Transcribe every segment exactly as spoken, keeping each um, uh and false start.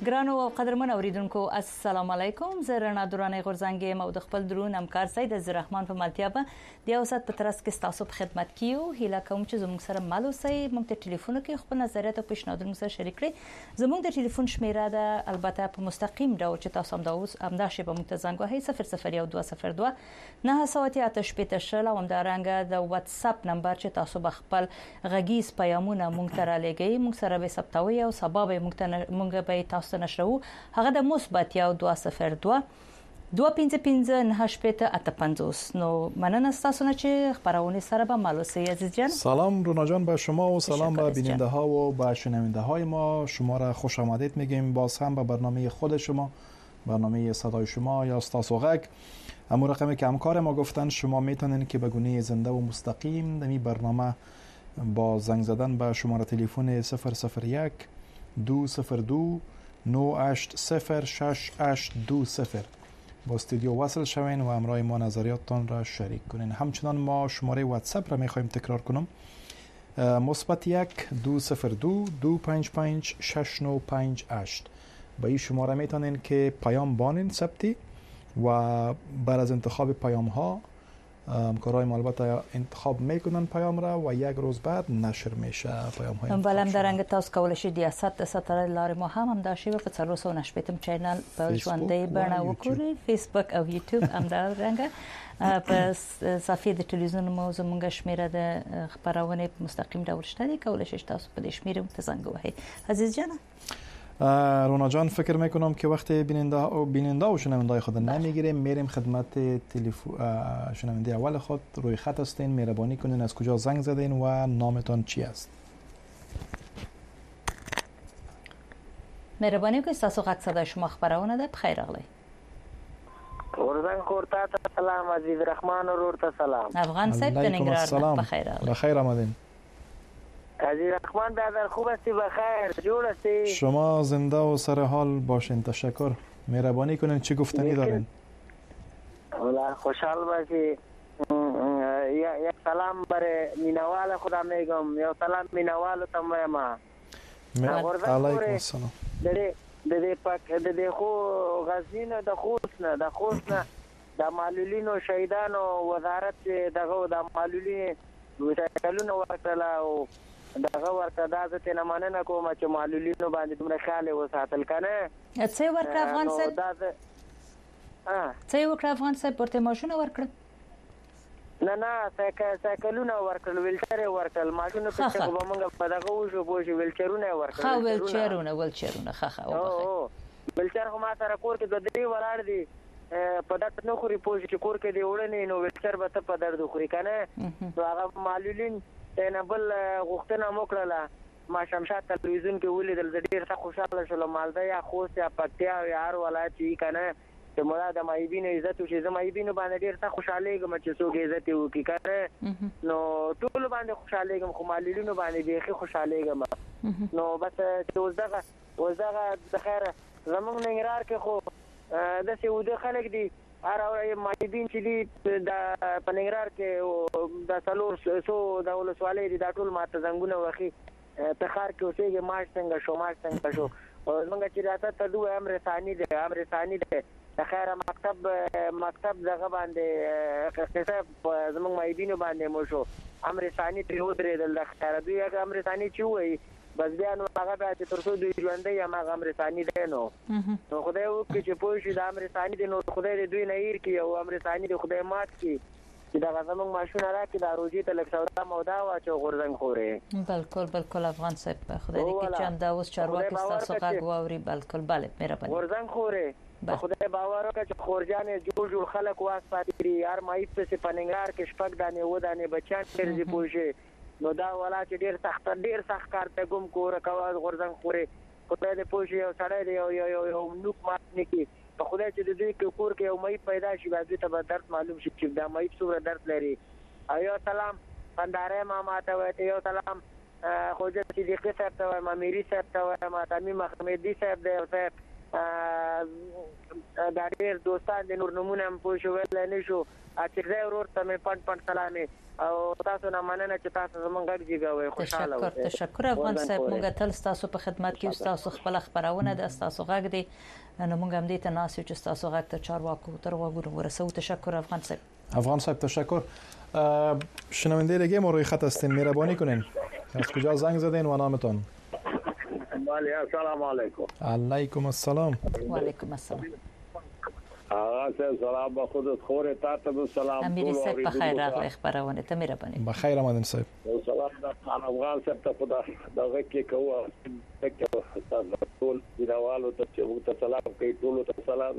ګرانو او قدرمن اوریدونکو السلام علیکم زه رڼا دورانې غورځنګ یم او د خپل درون همکار سید عزرحمان په ملتیا به د اوسات په ترڅ کې تاسو په خدمت کیو هیله کوم چې زموږ سره مالو سي موږ ته ټلیفون کې خپل نظریات او پیشنهادونه سره شریک کړئ زموږ د ټلیفون شمیره ده البته په مستقیم ډول چې تاسو هم دا اوس هم دا شی په موږ ته زنګ وهي صفر صفر یو دوه صفر دوه نه سواتي آتش پته شل او هم دا رنګ د واتس اپ نمبر چې تاسو به خپل غږیز پیغامونه موږ ته را لګي موږ سره به ثبتوي او سبب موږ ته موږ به تاسو نشرو هغه د مثبت یو دوه صفر دوه دوه پنځه پنځه نه شپږ اته پنځوس نو مننه تاسو نه چې خبرونه سره به مالوسی عزیز جان سلام رونا جان به شما و سلام به بیننده ها و به شنونده های ما شما را خوش آمدید میگیم باز هم به برنامه خود شما برنامه صدای شما یا استاسو غک همون رقمی که همکار ما گفتن شما میتونین که به گونه زنده و مستقیم در این برنامه با زنگ زدن به شماره تلفن صفر صفر یک دو صفر دو نه هشت صفر شش هشت دو صفر با استودیو وصل شوین و همراه ما نظریاتتان را شریک کنین. همچنان ما شماره واتساپ را میخوایم تکرار کنم مثبت یک دو صفر دو دو پنج پنج شش نه پنج هشت با این شماره میتونین که پیام بانین ثبتی و بعد از انتخاب پیام ها همکارای ما البته انتخاب میکنن پیام را و یک روز بعد نشر میشه پیام های بلم درنګ تاسو کولای شئ د سات ستاره لارې مو هم هم دا شی په څلور سوه نه شپږم چینل په ژوندۍ بڼه وګورئ فیسبوک او یوټیوب هم دا رنګ په صفحه د تلویزیون مو زموږ شمیره د خبرونه مستقیم ډول شته دي کولای شئ تاسو په دې شمیره متزنګ وهي عزیز جان رونا جان فکر میکنم که وقتی بیننده و بیننده و شنونده خود نمیگیریم میریم خدمت تلفن شنونده اول خود روی خط هستین مهربانی کنین از کجا زنگ زدین و نامتان چی است مهربانی کنید تاسو غږ صدای شما خبرونه ده بخیر راغلی ورزنګ خورتا سلام عزیز رحمان ورته سلام افغان صاحب د ننګرهار بخیر راغلی بخیر آمدین عزیز رحمان برادر خوب هستی بخیر جور هستی شما زنده و سر حال باشین تشکر مهربانی کنین چی گفتنی دارین والله خوشحال باشی یک سلام برای مینوال خدا میگم یا سلام مینوال تم ما علیکم السلام دره دره پاک دره خو غزنین د خوسنه د خوسنه د معلولین او شهیدان او وزارت دغه د معلولین وسایلونه ورکړه او دغه ورته د ځته نه مننه کوم چې معلولینو باندې دومره خیال وساتل کنه څه ورکړه افغان صاحب ها څه ورکړه افغان صاحب ورته ماشونه ورکړه نه نه سایکلونه ورکړل ویلچر ورکړل ماشونه په څه به موږ په دغه وشو پوه شو ویلچرونه ورکړل خو ویلچرونه ویلچرونه خخه او ویلچر خو ما سره کور کې د دې ولاړ دي په دات نو خوري پوه چې کور کې دی وړنې نو ویلچر به ته په درد خوري کنه نو هغه معلولین نه بل غوښتنه وکړه ما شمشاد تلویزیون کې ولیدل د ډیر څه خوشاله شول مالدہ یا خوست یا پکتیا یا هر ولایت چې کنه چې مولا د مایبین عزت او چې زمایبین باندې ډیر څه خوشاله ګم چې څوک عزت وکړي کنه نو ټول باندې خوشاله ګم خو معلولینو باندې بیخي خوشاله ګم نو بس چې وزغه وزغه د خیر زمونږ ننګرهار کې خو د سعودي خلک دي هر او مایبین چې دي د پنګرار کې د سلور سو د ولسوالۍ دي د ټول ماته زنګونه وخی تخار کې اوسېږي ماش څنګه شو ماش څنګه شو موږ چې راته ته دوه امر ثاني ده امر ثاني ده خیر مکتب مکتب دغه باندې قصه زموږ مایبینو باندې مو شو امر ثاني ته ودرې د خیر دوی هغه امر ثاني چې وای بس بیا نو هغه به چې ترڅو دوی ژوندې یا ما امر ثاني ده نو نو خدای وکړي چې پوه شي د امر ثاني دی نو خدای دوی نه هیر کی او امر ثاني دی خدای مات کی چې دا زمونږ ماشونه راکې د روزي ته لک سودا مودا واچو غورځنګ خوري بالکل بالکل افغان صاحب خدای دې کې چې هم دا اوس چارواکي تاسو غږ واوري بالکل bale مهرباني غورځنګ خوري خدای باور وکړي چې خورجانې جوړ جوړ خلک واس پاتې دي هر مایپ څه پننګار کې شپږ دانې و دانې بچان ورځي پوښي نو دا ولا چې ډیر سخت ډیر سخت کار ته کوم کور کاوه غورځنګ خوري خدای دې پوښي او سړی دی یو یو یو نوک مات نکي په خدای چې د دې کور کې یو مې پیدا شي باید ته به درد معلوم شي چې دا مې څومره درد لري ایو سلام پنداره ماما ته وته یو سلام خوجه صدیقی صاحب ته ما میری صاحب ته ما تامین محمدی صاحب دی صاحب دا ډېر دوستان د نور نمونه هم پوه شو ویل نه شو چې ځای ورور ته مې پټ پټ سلامې او تاسو نه مننه چې تاسو زمونږ غږ جګوئ خوشاله اوسئ. تشکر تشکر افغان صاحب، موږ تل تاسو په خدمت کې یو. تاسو خپل خبرونه د تاسو غږ دی نو موږ هم دې ته ناسو چې تاسو غږ ته چارواکو تر وګورو ورسو. تشکر افغان صاحب. افغان صاحب تشکر. شنونده دیگه ما روی خط هستین، مهربانی کنین از کجا زنگ زدین و نامتون؟ بله السلام علیکم. علیکم السلام. و علیکم السلام. آقا صاحب سلام به خودت خوره تاتو سلام. امیری صاحب بخیر راغلی خبرونه ته مهربانی. بخیر آمدین صاحب. سلام د خان افغان صاحب ته خدا دغه کې کوه تک تاسو ټول دیوالو ته چې وته سلام کوي ټول ته سلام.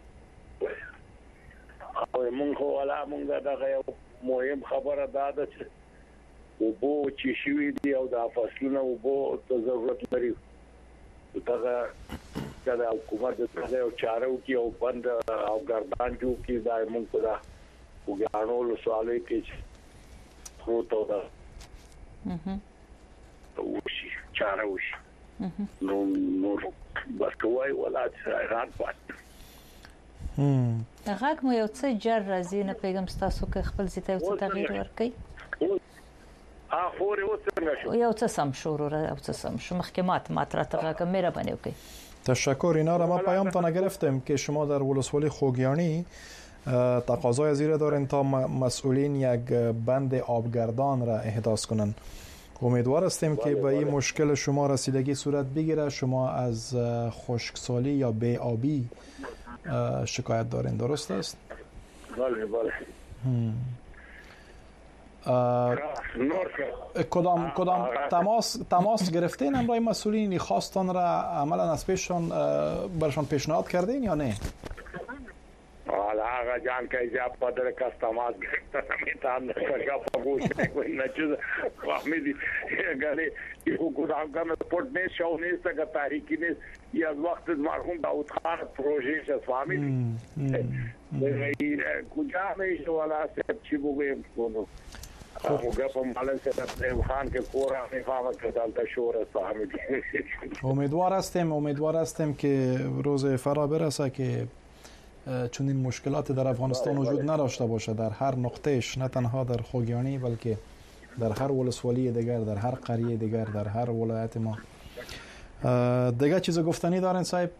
او مونږ ولا مونږ دغه مهم خبره ده چې وبو چې شوی دی او د فصلونو وبو ته ضرورت لري. دغه دا حکومت د څه چارو کې او بند او ګردان جو کې دا مونږ دا وګانو سوالې کې خو ته دا اها وشي چارو وشي نو نو بس کوی ولا څنګه پات هم هغه مو یو څه جر راځي نه پیغام تاسو کې خپل ځای ته تغییر ورکړي. ها خوري وڅنګه شو یو څه سم شروع را او څه سم شو محکمات ماته راته مهرباني وکړئ. تشکر. اینا را ما پیامتان گرفتیم که شما در ولسوالی خوگیانی تقاضای زیر دارین تا مسئولین یک بند آبگردان را احداث کنند. امیدوار هستیم که به این مشکل شما رسیدگی صورت بگیره. شما از خشکسالی یا بی آبی شکایت دارین، درست است؟ بله بله. کدام کدام تماس تماس گرفتین همراه مسئولین خواستان را عملا از پیششان برشان پیشنهاد کردین یا نه؟ حالا آقا جان که ایجاب پدر کس تماس گرفتن میتان نشا پاگوش نکنی نچوز فهمیدی گلی ای حکومت کم پورت نیست شو نیست که تحریکی نیست ای از وقت مرحوم داود خان پروژه شد فهمیدی کجا میشه والا سب چی بگویم کنو موږ په مالن سره خان کې کورا میفهمه که دلته شور است فهمیدی. امیدوار هستیم امیدوار هستیم که روز فرا برسه که چنین مشکلات در افغانستان وجود نداشته باشه در هر نقطهش، نه تنها در خوگیانی بلکه در هر ولسوالی دیگر، در هر قریه دیگر، در هر ولایت ما. دیگه چیز گفتنی دارین صاحب؟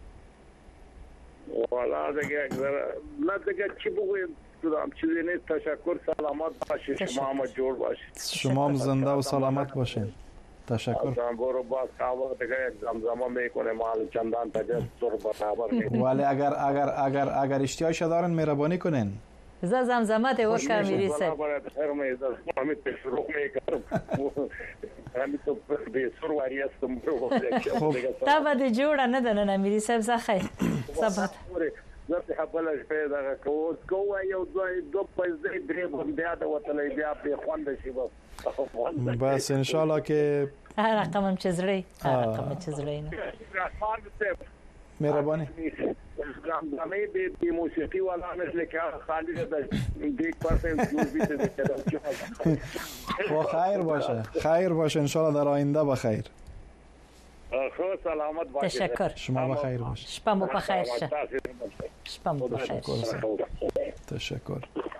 والا دیگه نه دیگه چی بگویم دادم چیزی نیست. تشکر. سلامت باشید. شما هم جور باشید. شما هم زنده و سلامت باشید. تشکر. برو باز کاوه دیگه زمزمه میکنه مال چندان تجربه سر برابر نیست. ولی اگر اگر اگر اگر اشتیاقش دارن مهربانی کنین. ز زمزمه ته وکا میری سه. خیر می از همین شروع میکنم. همین تو به سر واری استم برو. تا بعد جوړه نه ده نه میری سه زخه. سبات. زه خپل پیدا کوو کوو یو دوی دو پیسې درې بیا د وطن بیا په خوند شي بس. بس ان شاء الله که هر رقم چزری هر رقم چزری نه مهربانی. همه به موسیقی والا مثل که خالی ده دیگ پرسنت موزیک ده. و خیر باشه خیر باشه ان شاء الله در آینده بخیر. خو سلامت باشید. تشکر. شما بخیر باشید. شپه مو بخیر شه. شپه مو بخیر. تشکر.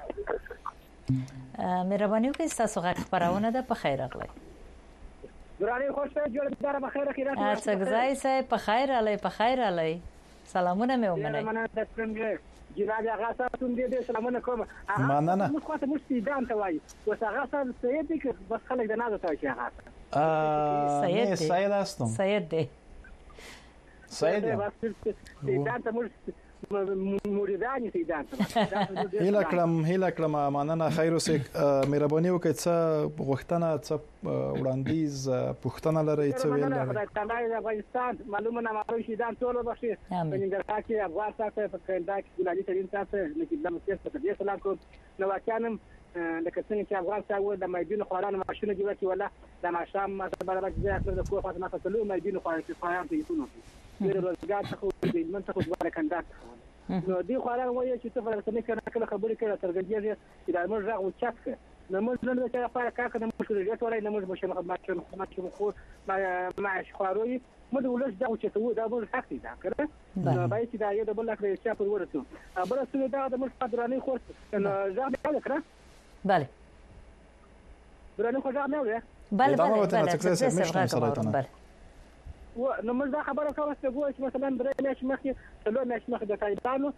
مهرباني وکړئ تاسو غږ خبرونه ده په خیر راغلی. درانه خوشته جوړ دار بخیر خیرات. اڅګزای سه په خیر علی په خیر علی. سلامونه مې ومنئ. مننه د څنګه جناب هغه تاسو دې سلامونه کوم. مننه. موږ خاطر موږ سیدان ته وایي. اوس هغه تاسو سید دي که بس خلک د نازو ته شي هغه. نه سید هستم. سید دی. سید یم. سیدان ته موږ موریدانی سیدان ته. هیله کړم هیله کړم مننه. خیر اوسئ. مهرباني وکړئ څه غوښتنه څه وړاندیز پوښتنه لرئ څه ویل لرئ؟ د افغانستان معلومه نه معلوم شیدان ټول بشي په ننګرهار کې افغان ساتي په کنده کې ګلالي ترين ساتي لکه د مسیح په دې سلام کو نو واکانم لکه څنګه چې افغان ساوه د مېدین خوران ماشونه جوړ کی ولا د ماشام ما سره برابر ځای خپل د کوه فاطمه فتلو مېدین خوران کې خوران ته یتونو د روزګار څخه د منطقه د کنده نو دی خوران وایي چې څه فرصت نه کړه کله خبرې کړه ترګنجي چې د امر راغو چک نموږ نن د چا لپاره کار کوي نموږ ریټ ولای نموږ مشه مخدمات خدمات خو معاش خواروي مده ولش دا چې ته دا بل حق دی دا کړه نو باید چې دا یو د بل لکه چې په ورته بل څه دا د مش قدرانه خورس نو ځه به کړه بله درانه خو ځه نه وره بله بله بله بله و نو موږ دا خبره کوو چې ګویا چې مثلا درې میاشتې مخکې څلور میاشتې مخکې د طالبانو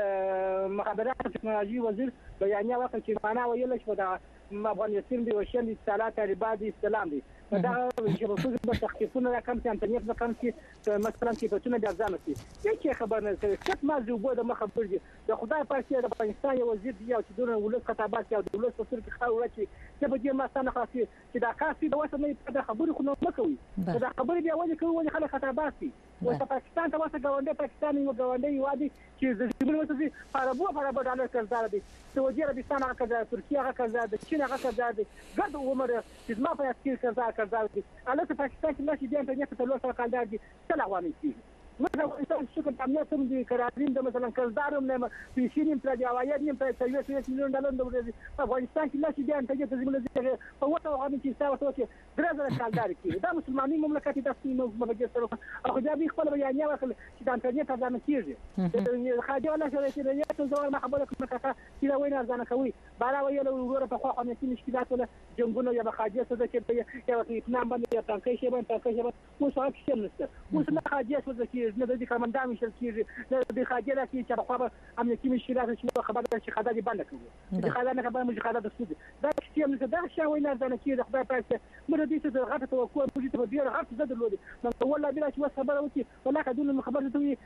د مخابراتو تکنالوژي وزیر بیانیه وکړه چې معنا ویل چې دا افغانستان دی وشل اتصالات طالبان دي اسلام دي دا شبکې په تخفیفونه راکم چې انټرنیټ وکم چې مثلا چې په څونه د ځان کې هیڅ خبر نه کوي څه ما زوبو د مخبر دي د خدای پاک د افغانستان یو وزیر دی چې دونه ولس خطابات او د ولس په سر کې خاوره چې چې په دې ما ستنه خاصي چې دا کافي د وسه نه د خبرو خو نه کوي دا خبرې دی ولې کوي ولې خلک خطابات دي او پاکستان ته واسه غونډه پاکستان یو غونډه یوادي چې د زموږ وسه فاربو فاربو ډالر قرضدار دي سعودي عربستان هغه قرضدار ترکیه هغه قرضدار دي چین هغه قرضدار دي ګرد عمر چې ما په اسکیر قرضدار قرضدار دي البته پاکستان کې نشي د انټرنیټ په لور سره قرضدار دي څه لغواني دي مثلا افغانستان شکر امنیت هم دي قراردین د مثلا قرضدارم نه پیسې پر دی اوایې نیم پر څلور میلیون ډالر د افغانستان کې نشي د انټرنیټ د زموږ په وته هغه چې تاسو ته درځه قرضدار کی دا مسلمانۍ مملکت د تاسو مبادر سره او دا به خپل بیانیه وکړي چې د انټرنیټ ځان کیږي خاجه ولا چې د یو څو ما خبره کوم چې دا وینه ځان کوي بالا ویل ورو په خو خو مشکلات ولا جنگونه یا خاجه څه چې یو اطمینان باندې تنکي شي باندې تنکي شي مو څه کې نشته مو څه خاجه څه چې نه د کمانډا مشل کیږي د خاجه راکې چې په خبر امنیتي مشکلات چې خبره چې خدای دې باندې کوي د خدای نه خبره مې خدای د سود دا چې موږ دا شی وینه ځان کې د خدای پاک مې دې څه غټه توقع موږ ته بیا غټه زده لودي نو والله بلا چې خبره وتی ولا کدون خبره ته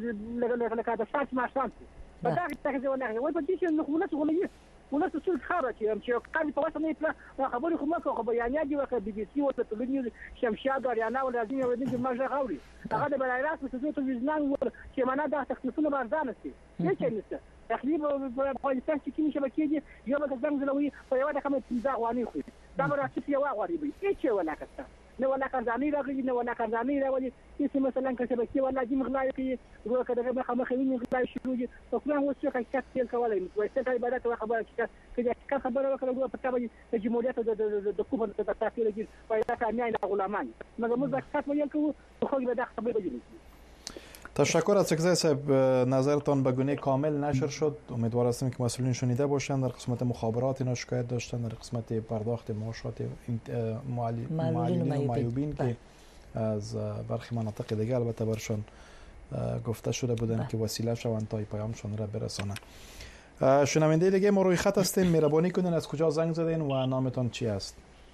چې لکه دا شات ما شانس دا تاخذ ولا وای په دې چې نو ولس غولي ولس څه خبره چې چې قاضي په واسه نه پلا خبره خو ما خو بیانیه دی وکړه بي بي سي او تلویزیون شمشاد اریانا ول لازم یو دې ما ځه غوري هغه د بلای راس په څه ځنان ول چې معنا دا تخصصونه بارزانه سي هیڅ نشته تقریبا په افغانستان کې کوم شبکې دي یو به څنګه زلوي په یو د کوم تنزا غواني خو دا به راځي یو غواري به هیڅ ولا کسته نه ولا کارځاني راغلي نه ولا کارځاني راولي چې مثلا که شبکې ولا دې مغلای کې ورو کده به خامخې ویني غلای شروع دي په کوم وڅ کې کټ تل کولای نو وایي څه عبادت او خبره چې چې خبره وکړه ورو په تابع د جمهوریت د د کوپن ته تاسو لګي وایي دا کامیای غلامان مګر موږ دا څه ویل کوو خو به دا خبره بجلی. تشکر از سکزای صاحب، نظرتان به گونه کامل نشر شد. امیدوار هستم که مسئولین شنیده باشند. در قسمت مخابرات اینا شکایت داشتن، در قسمت پرداخت معاشات معلولین و معیوبین که از برخی مناطق دیگه البته برشان گفته شده بودن که وسیله شوند تا پیامشان را برسانند. شنونده دیگه ما روی خط هستیم، مهربانی کنین از کجا زنگ زدین و نامتان چی است؟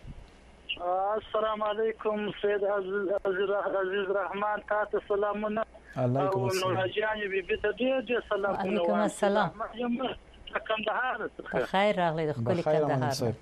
السلام علیکم سید عزیز رحمان، تاسو سلامونه. علیکم السلام. نور جان بي بي ته ډېر سلام. علیکم السلام. کندهار خیر راغلی د خپل کندهار.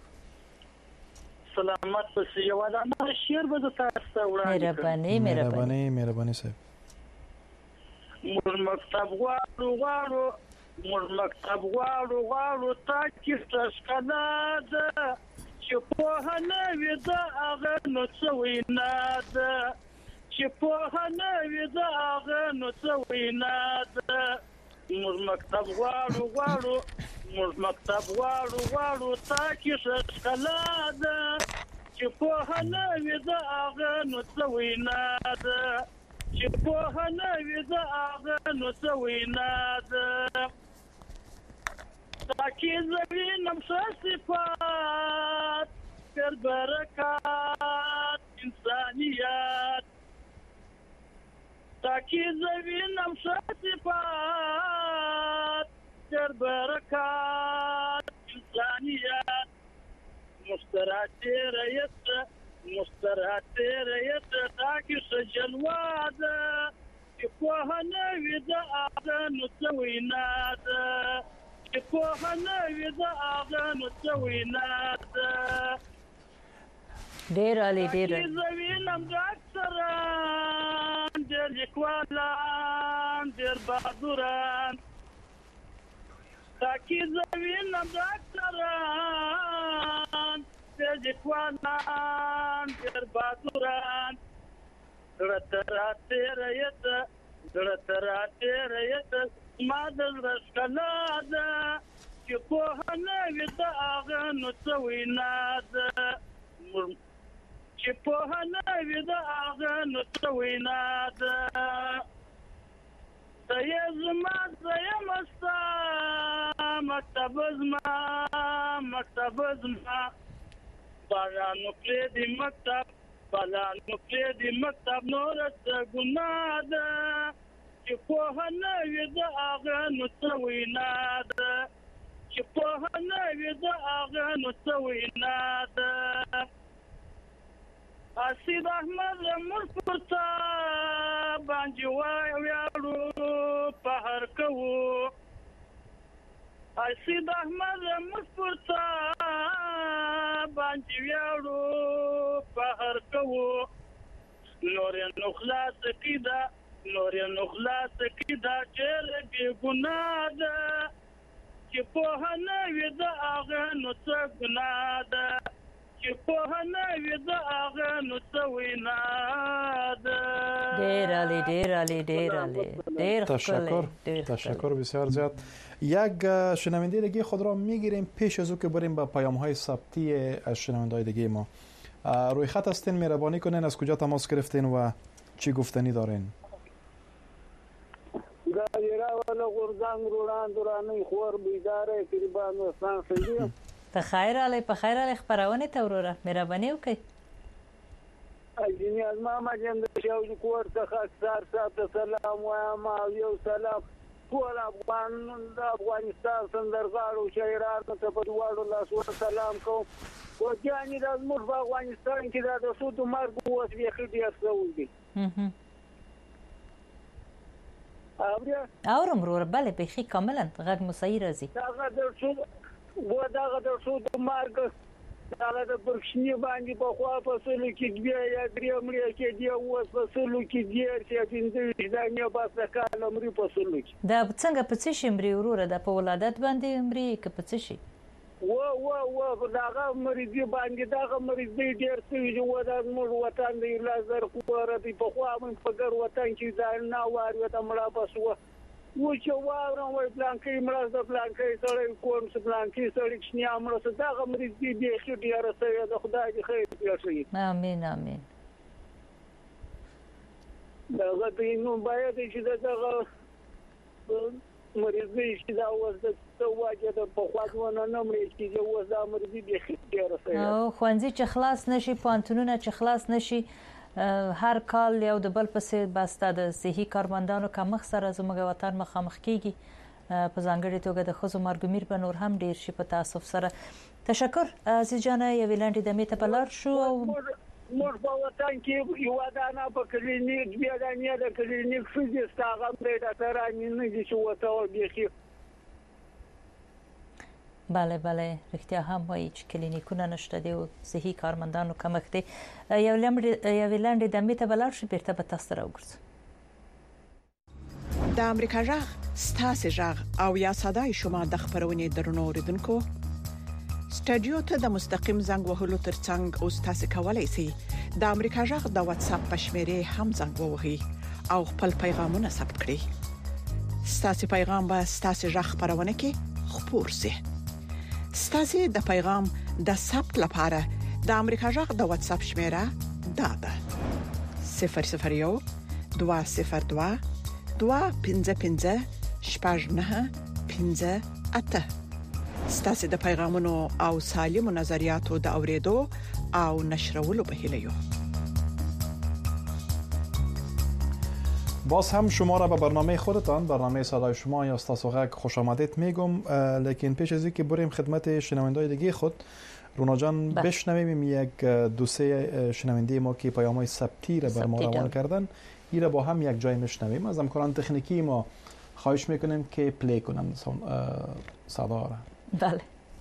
سلامت پس یو دا نه شعر به تاسو وړاندې. مهرباني مهرباني مهرباني صاحب. موږ مکتب غواړو غواړو موږ مکتب غواړو غواړو تاکي څنګه ده چې په نه وي دا هغه نو څه وینا ده چې په نه وي دا هغه نو څه وینا ده موږ مکتب غواړو غواړو موږ مکتب غواړو غواړو تاکي څنګه ده چې په نه وي دا هغه نو څه وینا ده چې په نه وي دا هغه نو څه وینا ده تاکي زوینم صفات پر برکات انسانیت تاکي زوینم صفات پر برکات انسانیت مسترات رئیس مسترات رئیس تاکي سجلواد چې په نه وي دا هغه نو څه وینا ده چې په نه وي دا هغه نو څه وینا ده ډېر عالی ډېر زوینم ډاکټران ډېر لیکوالان ډېر بهادران تاکي زوینم ډاکټران ډېر لیکوالان ډېر بهادران زړه ته راتېرېده زړه ته راتېرېده ما د زړه ښکلا ده چې چې په نه وي د هغه نو څه وینا ده چې په نه وي د هغه نو څه وینا ده ته یې زما زه یم ستا مکتب زما مکتب زما بارانو پرېږدي مکتب بارانو پرېږدي مکتب نوره څه ګناه ده چې پوهه نه وي د هغه نو څه وینا ده چې پوهه نه وي د هغه نو څه وینا ده اسید احمد زموږ پر تا باندې ویاړو په هر کوو اسید احمد زموږ پر تا باندې ویاړو په هر کوو نور نو خلاص کیدا نور نو خلاص کیدا چې بې ګناه ده چې په نه وي د هغه نو څه ګناه ده چې په نه وي د هغه نو څه وینا ده ډېر عالی ډېر عالی ډېر عالی ډېر تشکر تشکر بسیار زیاد. یک شنونده دیگه خود را میگیریم پیش از او که بریم به پیام های ثبتی از شنونده های دیگه ما. روی خط هستین، مهربانی کنین از کجا تماس گرفتین و چی گفتنی دارین؟ دایره ولا غرزنګ روان درانه خور بیداره قربان وسان سړي په خیر علی په خیر علی خبرونه ته وروره مهرباني وکړئ. اجنی از ما ما جن د شاو کور څخه اکثر سات سلام وایم او یو سلام ټول افغان د افغانستان سندرغاړو شاعرانو ته په دواړو لاسو سلام کوم. او ځاني د موږ په افغانستان کې د سود مرګ اوس بیا خېډي اسول دي. اورم وروره بله بخي کاملا غږ مو صحیح راځي. دا د سود و دا د سود مرګ دا د برښنی باندې په خوا په سلو کې بیا یا درې مړي کې دی اوس په سلو کې دی چې پینځه دا نه باسه کاله مړي په سلو کې دا څنګه په څه شي مړي وروره د په ولادت باندې مړي کې په څه شي و و و داغه مریضي باندې داغه مریضي ډېر څه وي و دا موږ وطن دی لازر کوره دی په خوا من په ګر وطن کې دا نه وار وته مړه بس و و چې واورم وای پلانکې مړه د پلانکې سره کوم څه پلانکې سره چې نه امر څه داغه مریضي دی خو ډېر څه د خدای دې خیر وکړي. امين امين. داغه دې نو باید چې داغه مریضي چې دا اوس د واجه د په خواږه نه مړي چې اوس دا مریضي به خیر سره او خوانځي چې خلاص نشي پانتونونه چې خلاص نشي هر کال یو د بل پسې باسته د صحي کارمندانو کمښت سره زموږ وطن مخامخ کیږي په ځانګړي توګه د خزو مرګمیر په نور هم ډیر شي په تاسف سره. تشکر عزیز جان یو ویلاندې د میته بلار شو موږ په وطن کې یو دانه په کلینیک بیا د نه د کلینیک فزیست هغه د ډاکټرانو نه دي چې وته وبېخي. بله بله رښتیا هم وایي چې کلینیکونه نشته دي او صحي کارمندانو کمښت دی. یو لمړ یو ویلاندې د میته بلار شو بیرته به تاسو راوګرځو. د امریکا جغ ستاسو جغ او یا صداي شما د خبرونې درنو اوریدونکو سټډیو ته د مستقیم زنګ وهلو ترڅنګ او تاسو کولای شئ د امریکا جغ د واتس اپ پښمره هم زنګ ووهئ او خپل پیغامونه ثبت کړئ. ستاسو پیغام به ستاسو جغ خبرونه کې خپور شي. ستاسو د پیغام د ثبت لپاره د امریکا جغ د واتس اپ شمیره دا ده صفر صفر یو دوه صفر دوه دوه پنځه پنځه شپږ نه پنځه اته. ستاسو د پیغامونو او سالمو نظریاتو د اوریدو او نشرولو په هیله یو. باز هم شما را به برنامه خودتان برنامه صدای شما یا استاسو غک خوش آمدید میگم. لیکن پیش از اینکه بریم خدمت شنونده‌های دیگه خود رونا جان بشنویم یک دو سه شنونده ما که پیام‌های ثبتی را بر ما روان کردن ایره با هم یک جای میشنویم. از همکاران تکنیکی ما خواهش میکنیم که پلی کنن صدا را. بله.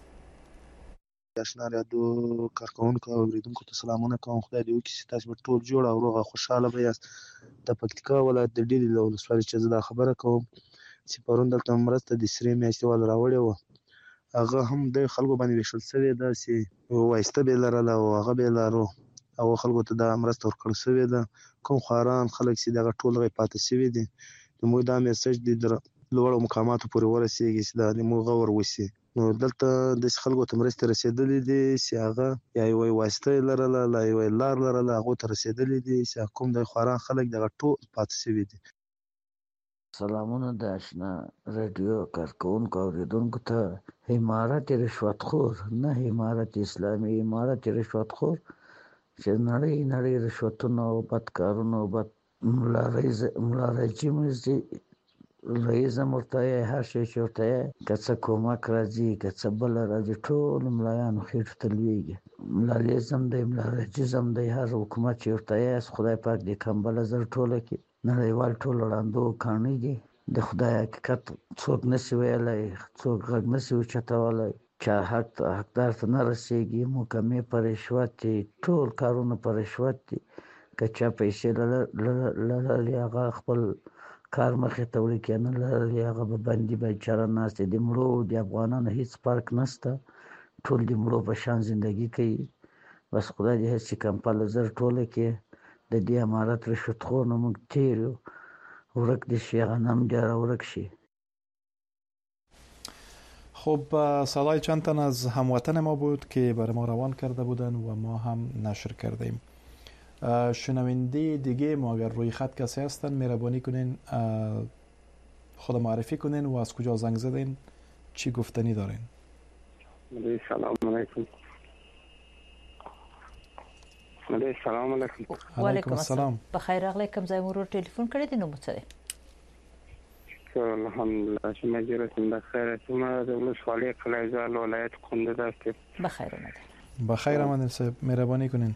آشنا رادیو کارکونکو اوریدونکو ته سلامونه کوم. خدای دې وکړي چې تاسو به ټول جوړ او روغ خوشاله به یاست. د پکتیکا ولایت د ډیلی له ولسوالۍ چې زه دا خبره کوم چې پرون دلته مرسته د سری میاشتې ول راوړې و هغه هم د خلکو باندې وشل سوی ده چې وایسته به لرله او هغه به لارو او خلکو ته د مرسته ورکړل سوی ده. کوم خاران خلک چې دغه ټول غي پاتې سوی دي نو موږ دا میسج د لوړو مقاماتو پورې ورسیږي چې دا موږ غور وسی نو دلته د خلکو ته مرستې رسیدلې دي چې هغه یا یو واسطه لرله لا یو لار لرله هغه ته رسیدلې دي چې کوم د خوران خلک دغه ټول پاتې شوي دي. سلامونه د آشنا رادیو کارکونکو اوریدونکو ته. امارت رشوتخور نه امارت اسلامي، امارت رشوتخور چې نړۍ نړۍ رشوتونه او بدکارونه او بد ملا رژیم رئیزم ورته هر شی چې ورته که څه کومک راځي که څه بل راځي ټول ملایانو خېټو ته لویږي. ملالیزم دی، ملا رژیزم دی، هر حکومت چې ورته خدای پاک دې کمبله زر ټوله کې نړیوال ټول وړاندو کاڼي دي. د خدای حقیقت څوک نشي ویلی، څوک غږ نشي اوچتولی، چا حق حقدار ته نه رسیږي. محکمې په رشوت دي، ټول کارونه په رشوت دي. که چا پیسې لرلې هغه خپل کار مخې ته وړي، که نه لرلې هغه به بندي بیچاره ناست دي. د مړو د افغانانو هیڅ فرق نشته، ټول د مړو په شان زندگی کوي. بس خدای دې هسې کمپله زر ټوله کې د دې امارت رشوتخور نه موږ تیر یو، ورک دي شي، غنم دیاره ورک شي. خب صدای چند تن از هموطن ما بود که برای ما روان کرده بودن و ما هم نشر کردیم. شنونده دیگه ما اگر روی خط کسی هستن مهربانی کنین خود معرفی کنین و از کجا زنگ زدین، چی گفتنی دارین؟ سلام علیکم. سلام علیکم. و علیکم السلام. بخیر راغلی. کوم ځای مرور ټلیفون کړی دی؟ نو مڅه دی؟ الحمدلله چې مجرتم بخیر. ما د ولسوالۍ قلعه‌زال ولایت کندز هستم. بخیر آمدید. بخیر آمدید صاحب، مهربانی کنین.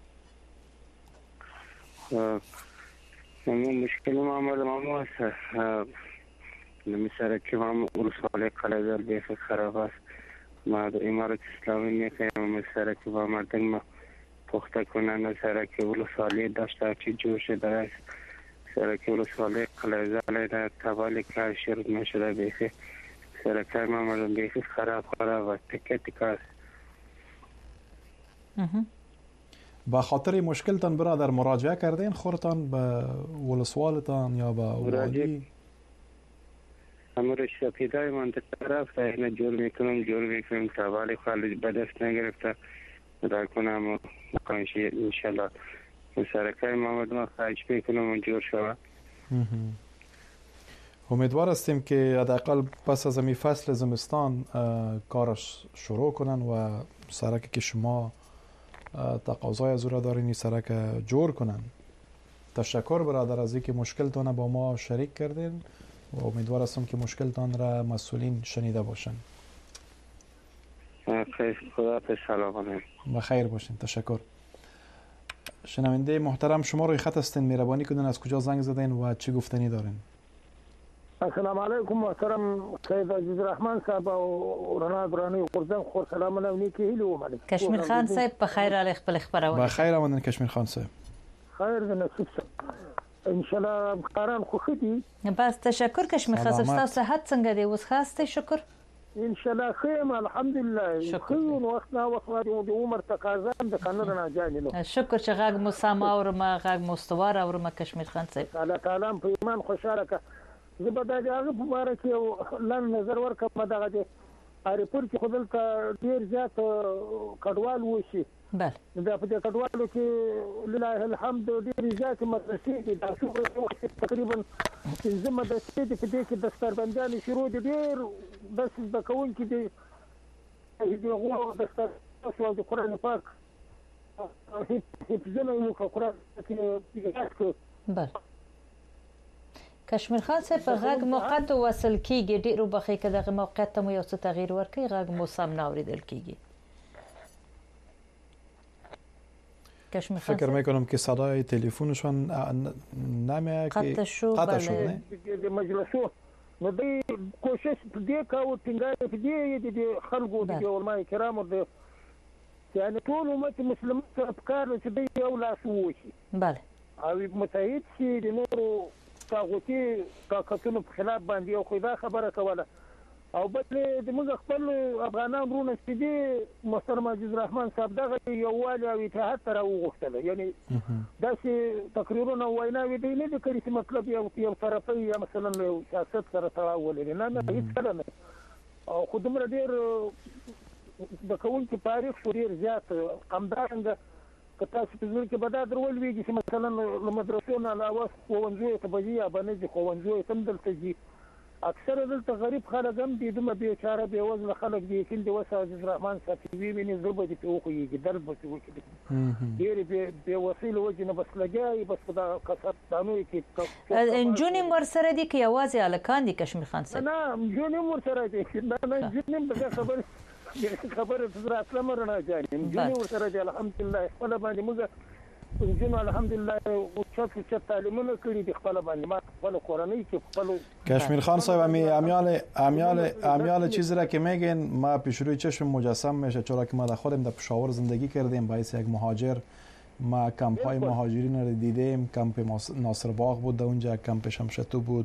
ما مشکل ما آمده ما هست نمیسره که ما ولسوالی قلعه‌زال بیخی خراب است. ما در امارت اسلامی میکنیم میسره که با مردم ما پخته کنن و سره که ولسوالی داشته چی جوش داره سره که ولسوالی قلعه‌زال در توالی کار شروع نشده بیخی سره که ما مردم بیخی خراب خراب است تکه تکه است. با خاطر مشکلتان برادر مراجعه کردین خورتان به ولسوالتان یا به والی؟ امروز پیدای من طرف تا اینه جور میکنم جور میکنم توالی خالی به دست نگرفته در کنم و مکانشی انشالله سرکای محمد ما خواهش میکنم و جور شود. امیدوار هستیم که حداقل پس از این فصل زمستان کارش شروع کنن و سرکی که شما تقاضای از او را دارین سرک جور کنن. تشکر برادر از اینکه مشکلتان با ما شریک کردین و امیدوار هستم که مشکلتان را مسئولین شنیده باشن. خدا به سلامت. بخیر باشین. تشکر. شنونده محترم شما روی خط هستین، مهربانی کنین از کجا زنگ زدین و چی گفتنی دارین؟ السلام علیکم محترم سید عزیز رحمان صاحب او رنا برانی قرزم خور سلام علیکم کی هلو مالک کشمیر خان صاحب بخیر علی خپل خبرونه. بخیر آمدین کشمیر خان صاحب. خیر د نصیب ان شاء الله قران خو خدي. بس تشکر کشمیر خان صاحب. تاسو صحت څنګه دی؟ اوس خاصه شکر. ان شاء الله خیر الحمدلله. شکر. وختنا وخت د عمر تقاضا د قانون نه جانلو. شکر چې غږ مو سم او ما غږ مستوار او ما کشمیر خان صاحب. الله تعالی په ایمان خوشاله ک. زبده هغه په اړه کې لن نظر ورکړم دغه د اړیپور کې خپل کا ډیر زیات کډوال وشي. بله. دا په دې کډوالو کې لله الحمد ډیر زیات مدرسې دي. دا څو تقریبا زموږ د سید په دې کې د ستربندانو شروع دي ډیر بس د کون کې دي دغه د ستاسو د قرآن پاک هیڅ ځنه یو قرآن کې بله. کشمیر خان صاحب غږ موقت وصل کیږي ډیرو بخې کې دغه موقعیت ته مو یو څه تغییر ورکړي غږ مو سم نه اوریدل کیږي. کشمیر خان فکر میکنم که صدای تلفنشون نمیاد که قطع شد. قطع شد نه د مجلسو نو دوی کوشش دې کاوه ټینګار دې د خلکو د علماء کرامو د یعنی ټول امت مسلمان افکار چې دوی یو لاس وشي. بله. او متحد شي د نورو طاغوتي طاقتونو په خلاف باندې یو خدا خبره کوله او بل د موږ خپل افغانان ورونه چې دي محترم عزیز رحمان صاحب دغه یووالي او اتحاد سره وغوښتل. یعنی داسې تقریرونه ویناوې دی نه د کړي چې مطلب یو یو طرفي یا مثلا یو سیاست سره تړاو ولري. نه نه هیڅ کله نه. او خو دومره ډېر د کوونکي تاریخ شو ډېر زیات همدارنګه که تاسو په ځل کې به دا درولوېږي چې مثلا له مدرسو نه علاوه ښوونځیو ته به ځي یا به نه ځي ښوونځیو ته هم دلته ځي اکثره دلته غریب خلک هم دي دومره بېچاره بېوزله خلک دي یقین دې اوس عزیز رحمان صاحب چې وویني زړه به دې پرې وښویېږي درد به پرې وکړي ډېرې بېوسۍ له وجې نه بس لګیا یې بس په دغه کسبدانیو کې نجونې هم ورسره دي که یوازې هلکان دي کشمیر خان صاحب نه نجونې هم ورسره دي نه نه نجونې هم دغه خبرې خبره زړه اصلا مرنه جانې نجونې ورسره دي الحمدلله خپله باندې موږ نجونو الحمدلله اوچت اوچت تعلیمونه کړي دي خپله باندې ما خپله کورنۍ کې خپلو کشمیر خان صاحب امی امیال امیال امیال چیزی را که میگین ما پیش روی چشم مجسم میشه چرا که ما در خودم در پشاور زندگی کردیم باعث یک مهاجر ما کمپ های مهاجرین رو دیدیم کمپ ناصر باغ بود اونجا کمپ شمشتو بود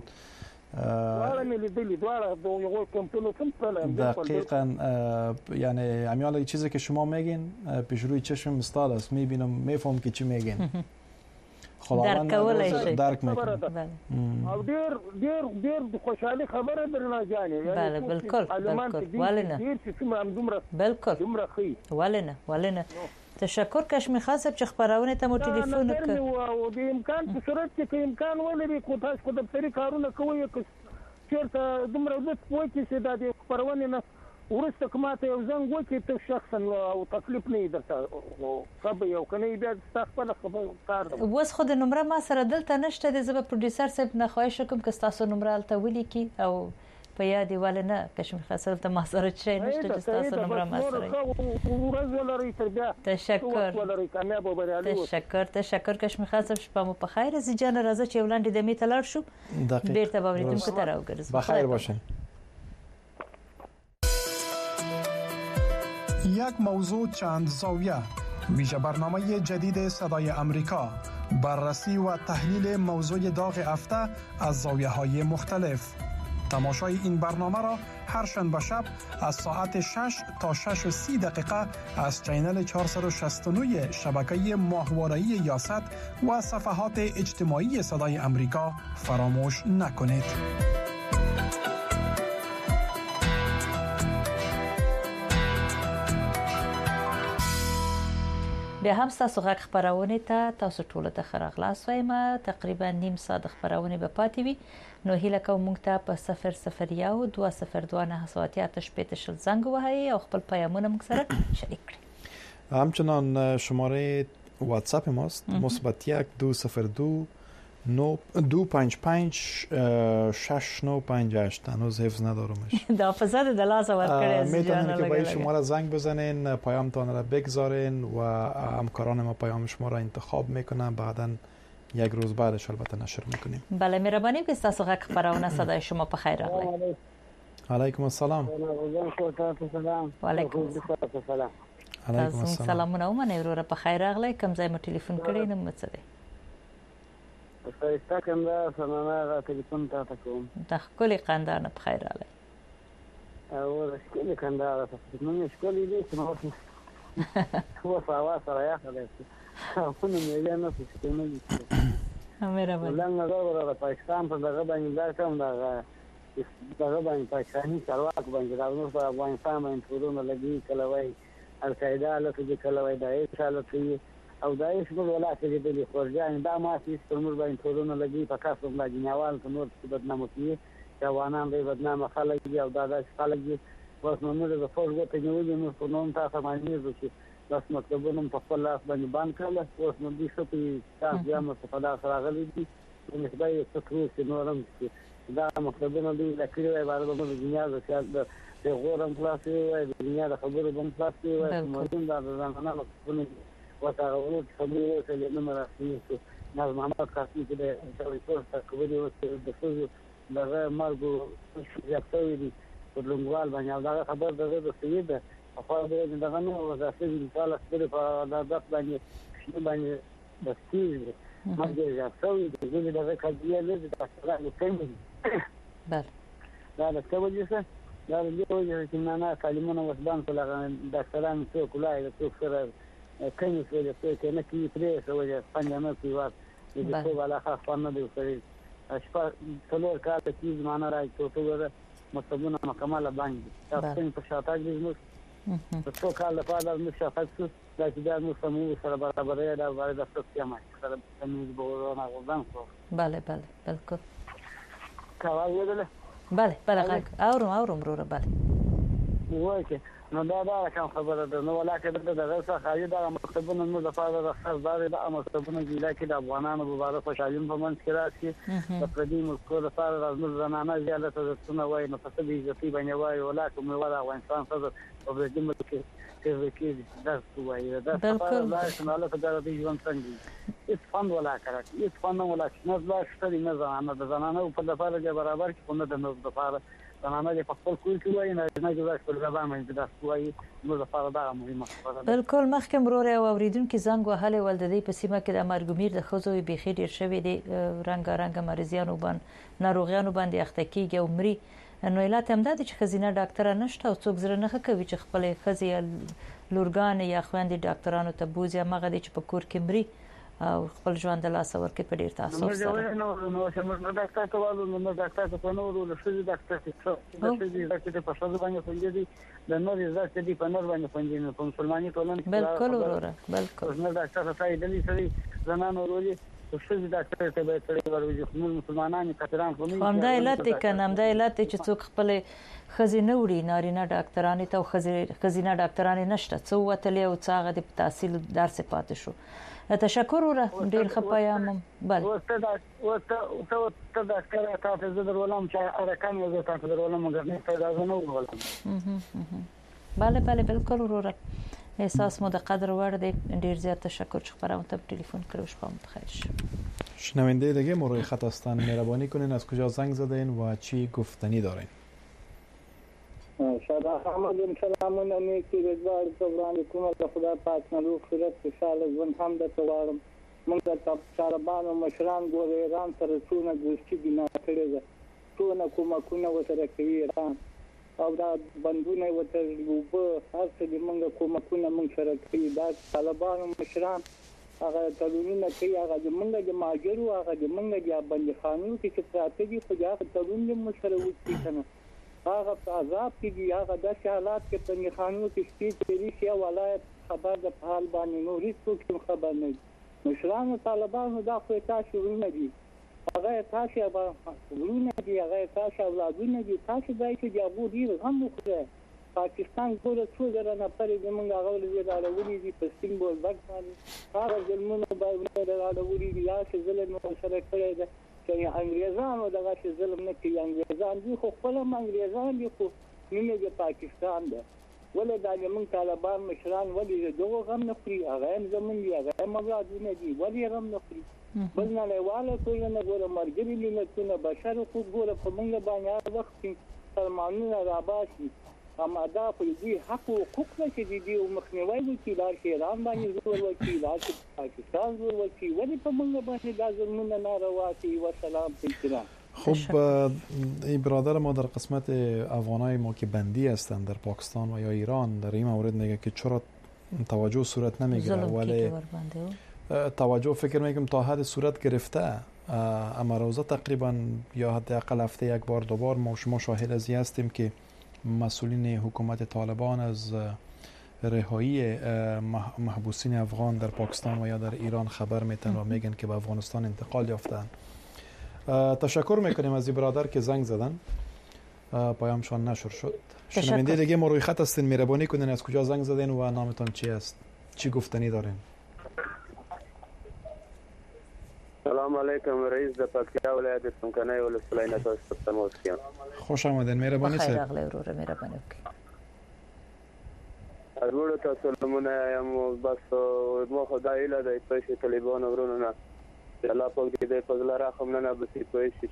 دقیقاً یعنی امیال چیزی که شما میگین پیش روی چشم استاد است میبینم میفهم که چی میگین خداوند درک میکنه او ډیر ډیر ډیر خوشحالي خبره درنه جانې بله بالکل بالکل ولنه ډیر چې څومره دومره بالکل دومره خي ولنه ولنه تشکر کشمیر خان صاحب چې خبرونه ته مو ټلیفون وکړ او د امکان په صورت کې که امکان ولري کو تاسو خو د دفتري کارونه کوئ که چېرته دومره لطف وکړي چې دا د خپرونې نه وروسته که ماته یو زنګ وکړي ته شخصا او تکلیف نه وي درته ښه به یو که نه وي بیا ستا خپله کار ده اوس خو د نمره ما سره دلته نشته دی زه به پروډیوسر صاحب نه خواهش وکړم که ستاسو نمره هلته ولیکي او په یاد یې ولې نه کشمیر خان صاحب ته ما سره شی نشته چې ستاسو نمره ما سره تشکر تشکر تشکر کشمیر خان صاحب شپه مو په خیر زی جان راځه چې ولندې د می تلار شو بیرته به ورېدونکو ته راوګرځو بخیر باشین یک موضوع چند زاویه ویژه برنامه جدید صدای امریکا بررسی و تحلیل موضوع داغ هفته از زاویه های مختلف تماشای این برنامه را هر شنبه شب از ساعت شش تا شش و سی دقیقه از چینل چهارصد و شصت و نه شبکه ماهواره‌ای یاست و صفحات اجتماعی صدای امریکا فراموش نکنید. بیا هم ستاسو غږ خپرونې ته تاسو ټولو ته ښه راغلاست وایم. تقریبا نیم ساعت خپرونې به پاتې وي نو هیله کوم موږ ته په صفر صفر یو دوه صفر دوه نهه سوه اتیا اته شپېته شل زنګ ووهئ او خپل پیامونه موږ سره شریک کړئ. همچنان شماره واتساپ ماست مثبت یک دو صفر دو نو دو پنج پنج شش نو پنج هشت هنوز حفظ ندارمش. دا حافظه د لازم ورکړی میتونین که با این شماره زنگ بزنین پیامتان را بگذارین و همکاران ما پیام شما را انتخاب میکنن بعداً یک روز بعدش البته نشر میکنیم. بله مهربانی که تاسو غږ خبرونه صدای شما په خیر راغلی. علیکم السلام. و علیکم السلام. علیکم السلام. سلامونه ومنه وروره په خیر راغلی. کوم ځای مو ټلیفون کړی نو څه دی؟ فرشته کنده سنانه را تلیفون تا تا کوم دا ښکلې قندانه په خیر راغلی. او ښکلې قندانه نوم یې ښکلی دی چې نو اوس هوا سره یخه دی خونه مې بیا نه پوښتې نه دي مهرباني لنګه زه د پاکستان په دغه باندې ځای کوم دغه دغه باندې پاکستاني چارواکو باندې دا نور په افغانستان باندې ټولونه لګي کله وایي القاعده حالت دي کله وایي داعش حالت دي او داعش په ولاته کې د خورجان دا ماسي په موږ باندې ټولونه لګي په کاسو باندې نیوال ته نور څه بدنامه کوي ځوانان به بدنامه خلک دي او دا داسې خلک دي اوس نو موږ د فوج ته نیولې نو په نوم تاسو باندې چې بس مطلبونه په خپل لاس باندې باندې کړل اوس نو دې څه په تاسو بیا مو په لاس راغلي دي نو مې به څه کړو چې نورم دا مطلبونه دي لکه وای بار د دنیا د سیاست د غورم خلاصي وای د دنیا د خبرو بم خلاصي وای مودین دا ځانونه په وتاغلو خبرو ته له نمبر اخیستو ناز محمد قاسم چې د ټلیفون څخه خبرې وکړې د فوز دغه مرګو زیاتوي دي په لنګوال باندې دا خبر دغه د سید په خوا به دغه نو وظیفه دي تعالی ستړي په دغه باندې باندې د سید مرګ زیاتوي د دغه کډیا له تاسو نه کوي بله دا د څه وجه څه دا د دې وجه چې نه کلمونه وسبان کله ډاکټرانو څو کولای د څو سره کله چې د څه نه کی پرې سوې څنګه نه پیوات د څه والا خاص نه دی وکړي اشپا څلور کال کې زمانه راځي ته ته مکتبونه مکمله بند دي تاسو په شاتګ دي موږ په څو کال لپاره موږ شاتګ څو د دې موږ سمو سره برابرې دا باید د سیمه سره تمیز بورونه غوډن کو بله بله بالکل کاوه دې بله بله اورم اورم وروره بله وایي نو دا دا کوم خبره ده نو ولکه د دغه څخه خالي د مکتبونو نو د فاده د خبردار د مکتبونو ګیلا کې د افغانانو مبارک خوشالي په منځ کې راځي د پردي ملکو د فاده د زنانه زیاده تاسو وایي نو پس به عزت باندې وایي ولکه مې ولا افغانستان څخه په دې ملک کې کې دا وایي دا خبره لا شماله په دغه ژوند څنګه هیڅ فند ولا کړی هیڅ فند ولا نه لا شته نه زنانه د زنانه په لپاره د برابر کې نه د نو د لپاره زنانه د خپل کول کې وایي نه نه جوړ خپل ځبان باندې د وایي نو د لپاره دا مهمه خبره ده بالکل مخکې مرور او اوریدونکو زنګ وهله ول د دې په سیمه کې د مرګمیر د خوځوي بخیر ډیر شوی دی رنګ رنګ مریضانو باندې ناروغیانو باندې اخته کیږي او مري نو علت هم دا چې خزینه ډاکټر نشته او څوک زره نه کوي چې خپل خزي لورګان یا خويندې ډاکټرانو ته بوزي هغه د چې په کور کې مري او خپل ژوند د لاس ورکې په ډیر تاسو سره نو نو چې موږ ډاکټر ته وایو نو ډاکټر ته نو ورو شو ډاکټر ته څه د دې ډاکټر په شاده باندې پنځه دي د نور ځکه دي په نور باندې پنځه نه په مسلمانۍ ټولنه بالکل وروره بالکل نو ډاکټر ته یې دلی سړي زنانه ورولي څه ډاکټر ته به تړي ورولي خو مسلمانانو کتران خو نه هم دا علت کنه هم دا علت چې څوک خپل خزینه وړي نارینه ډاکټران ته خزینه ډاکټران نشته څو وتلې او څاغه د تحصیل درس پاتې شو تشکر وره ډیر خپایم بله وسته دا وسته ته دا کار تاسو زړه ولوم چې ارکان یې تاسو درولم مګر نه پیدا نه ولوم بله بله بالکل وره احساس مو د قدر وړ دی ډیر زیات تشکر چې خبرم ته تلفن کړو شپه بخیر شنونده دیگه مروی خط هستن مهربانی کنین از کجا زنگ زدین و چی گفتنی دارین شاید احمد سلامونه نیکی د دوار پروګرام کومه د خدای پاک نه روغ صورت خوشاله ژوند هم د توارم موږ د طالبانو مشران ګور ایران سره څونه دوستي بنا کړې ده څونه کومه کومه وسره کوي ایران او دا بندونه وته وبو هر څه د موږ کومه کومه موږ سره کوي دا طالبانو مشران هغه تلونونه کوي هغه د موږ د ماجرو هغه د موږ د بندخانو کې چې پراته دي خو دا تلونه موږ سره وځي کنه هغه عذاب کې دی هغه د حالات کې په نخانو کې سپیڅلې شي ولایت خبر د حال باندې نو هیڅ خبر نه مشران طالبانو دا خو تاسو ورونه دي هغه تاسو ورونه دي هغه تاسو اولادونه دي تاسو دای چې جابو دي هم وکړه پاکستان ګوره څو زره نه پرې موږ هغه ولې دا راولې دي په سیمبول باندې هغه ظلمونه باندې راولې دي یا چې ظلم سره کړی ده چې انګریزانو دغه ظلم نه کوي انګریزان دي خو خپل انګریزان دي خو نه د پاکستان ده ولې دا موږ طالبان مشران ولې دغه غم نه خوري هغه هم زمون دي هغه هم اولادونه دي ولې غم نه خوري بل نه لواله کوي نه ګوره مرګري ملتونه بشر خو ګوره په موږ باندې وخت فرمانونه راباسي اما دا په دې حق او حقوق چې دي او مخنیوي وکړي دا چې ایران باندې زور وکړي دا چې پاکستان زور وکړي ولې په موږ باندې دا ظلمونه ناروا دي و سلام پیشران خب این برادر ما در قسمت افغانای ما که بندی هستند در پاکستان و یا ایران در این مورد میگه که چرا توجه صورت نمیگیره ولی توجه فکر میکنم تا حد صورت گرفته اما روزه تقریبا یا حداقل هفته یک بار دو بار ما شما شاهد از این هستیم که مسئولین حکومت طالبان از رهایی محبوسین افغان در پاکستان و یا در ایران خبر میتن و میگن که به افغانستان انتقال یافتن. تشکر میکنیم از این برادر که زنگ زدن، پیامشان نشر شد. شنونده دیگه ما روی خط هستین، مهربانی کنین از کجا زنگ زدین و نامتان چی است؟ چی گفتنی دارین؟ سلام علیکم رئیس د پکتیا ولایت څمکنی ولسوالۍ نه تاسو ته موسیان خوش آمدین. مهربانی خیر اغلی وروره مهربانی وکړئ. ورو تاسو لمونه یم بس مو خدای له د پېښې طالبان ورونو نه الله په دې په فضل رحم نه بسې پېښې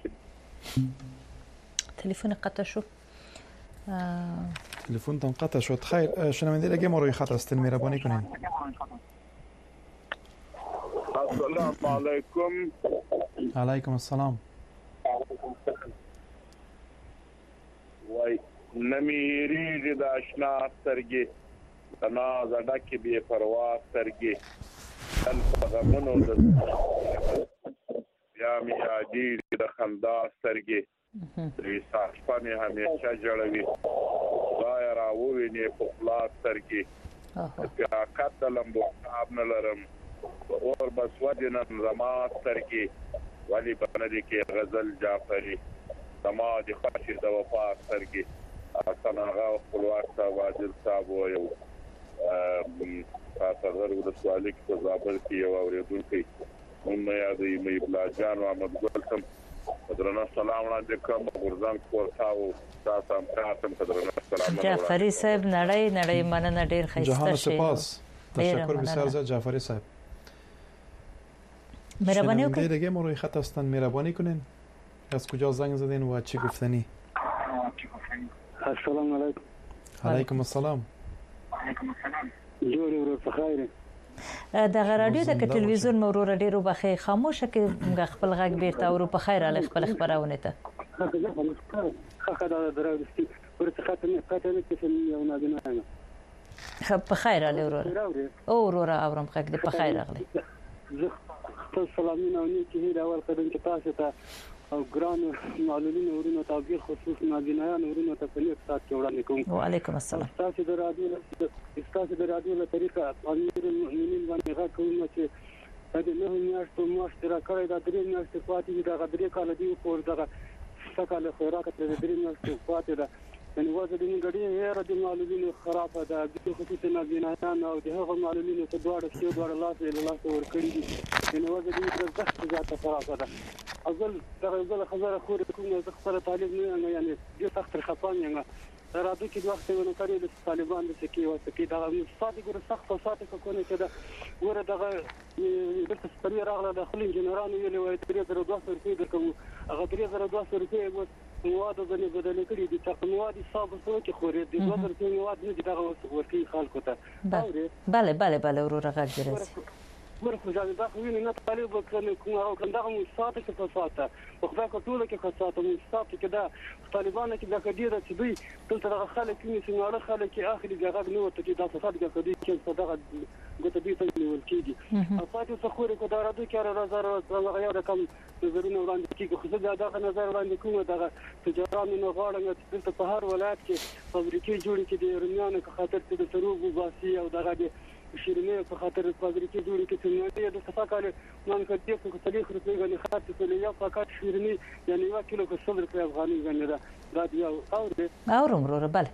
تلفن قطع شو. تلفن تان قطع شد. خیر شنونده دیگه ما روی خط هستین، مهربانی کنین. السلام علیکم. علیکم السلام. وای نمیری د آشنا سترګې تنا زړه کې بے پروا سترګې تل غمونو د یا می یادی د خندا سترګې ریسا شپه همیشه جوړوي دا راوویني په خلاص سر کې فقط د لمبو صاحب نه لرم اور بس ودنه زما سر کې ولی باندې کې غزل جعفری زما د خاطر د وفا سر کې اصلا هغه خپلواک صاحب عادل صاحب و یو تاسو غوړو د سوالې په ځابل کې یو اوریدونکو هم یادې مې بلاجان محمد ګل سم درنه سلام علیکم ورزان کو تاسو تاسو هم تاسو درنه سلام جعفری صاحب نړۍ نړۍ مننه ډیر ښه شي سپاس تشکر بسیار زیاد جعفری صاحب مهربانی کنید دیگه ما روی خط هستن مهربانی کنین از کجا زنگ زدین و چی گفتنی السلام علیکم علیکم السلام علیکم السلام جوړ ورو بخیر د رادیو د ټلویزیون مرور ډیرو بخې خاموشه کې خپل غږ بیرته ورو په خیر علی خپل خبرونه ته خخه دا دراوستي ورته خاطر نه پاتې نه چې یو نادنه نه په خیر علی ورو او ورو اورم غږ دې په خیر اغلی زه خپل سلامونه او نیکی دا اول قدم چې تاسو ته او ګران معلومین ورونو تعبیر خصوص ناجنایان ورونو ته په نیت سات وړاندې کوم وعلیکم السلام تاسو د رادیو تاسو د رادیو له طریقه امیر المؤمنین باندې غوښتل چې د نوو میاشتو مشترک کړی دا درې میاشتې پاتې دا غدري کال دی خو دا څکاله خوراک ته د درې میاشتو پاتې دا یعنی وځي د غړي هر د معلومین خرابه ده د خصوص ناجنایان او د هغو معلومین ته دواړه شی دواړه لاس له لاس ور کړی دي یعنی وځي د زړه ځات خرابه ده اول دا ځل خبره خو کوم زه خبره طالب نه یعنی د تخت خپان یم راځي چې وخت ونه کړی د طالبان د سکی او سکی دا صادق ګره سخت او صادق کوونه چې دا ور دغه د تسپری راغله د خلین جنرال ویلي وای درې زره دوه سوه روپۍ درکو هغه درې زره دوه سوه روپۍ مواد ځنې بدل کړي دي چې مواد حساب سره کې خوري د دوه زره روپۍ مواد نه دغه ورکی خلکو ته bale bale bale ورو راغږ درځي ورخ ځان دا خو نه طالب وکړي کوم او کنده مو ساته کې فساته خو خدای کو ټول کې فساته مو ساته کې دا طالبان کې دا کډیره چې دوی ټول تر خلک کې سنوره خلک کې اخري جګړه نو ته چې دا فساد کې کډی چې صدقه ګوته دې ته نیول کېږي او پاتې څه خوري کو دا راځي چې راځي راځي یو رقم نظرونه وړاندې کیږي خو زه دا نظر وړاندې کوم دا تجارت نه غواړم چې په هر ولایت کې فابریکې جوړې کړي د ایرانیانو په خاطر چې د سروغ باسي او دغه شیرینه په خاطر فابریکې جوړې کړي چې د صفاکاله مان کړي چې تاریخ رسمي غني خاطر په یو فقط شیرینه یعنی یو کیلو په صدر کې افغاني غني دا دا یو اور اورم ورو bale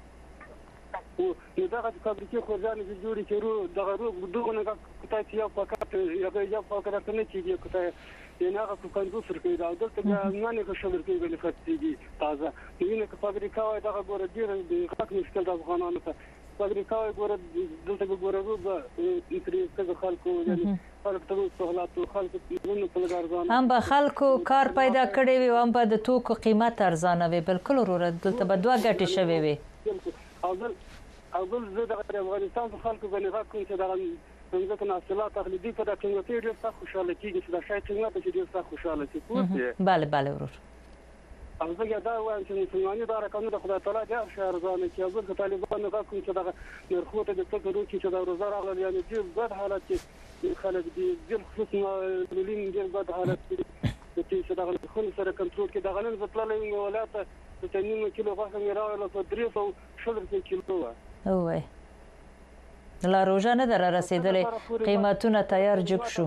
او دغه فابریکې خو ځان جوړې کړي دغه روغ دغه نه کوتای یو فقط یو یو فقط نه کیږي کوتای یعنی هغه په پنځوس روپۍ دا دلته نه نه شو ورکې غني خرڅيږي تازه یینه که فابریکا وای دغه ګوره ډیر د خلک مشکل د افغانانو ته فابریکا ګوره دلته ګوره روبه چې څنګه خلکو یعنی خلک ته سہولات خلک دونه په لګارځان هم به خلکو کار پیدا کړي وي هم به د توکو قیمت ارزانه وي بالکل ورو دلته به دوه ګټې شوي وي او بل او بل زه د افغانستان خلکو باندې راکوم چې دا څنګه ناسلات تقلیدي په دغه کې ډېر څه خوشاله کیږي چې دا شای څنګه ته ډېر څه خوشاله شي پوهه bale bale ورور او زه دا وایم چې مسلمانۍ دا رقم د خدای تعالی د شهرزانه چې اوس د طالبانو دا کوم چې دا نرخو ته د څه ورو چې دا روزه راغلی یعنی ډېر بد حالت کې خلک دي ډېر خصوصا ملین ډېر بد حالت کې چې دا خلک سره کنټرول کې دا غنن زتللې ولایت ته نیمه کیلو غوښه مې راوړل په درې سوه شل روپۍ کیلو وای لا روزه نه در رسیدلې قیمتونه تیار جګ شو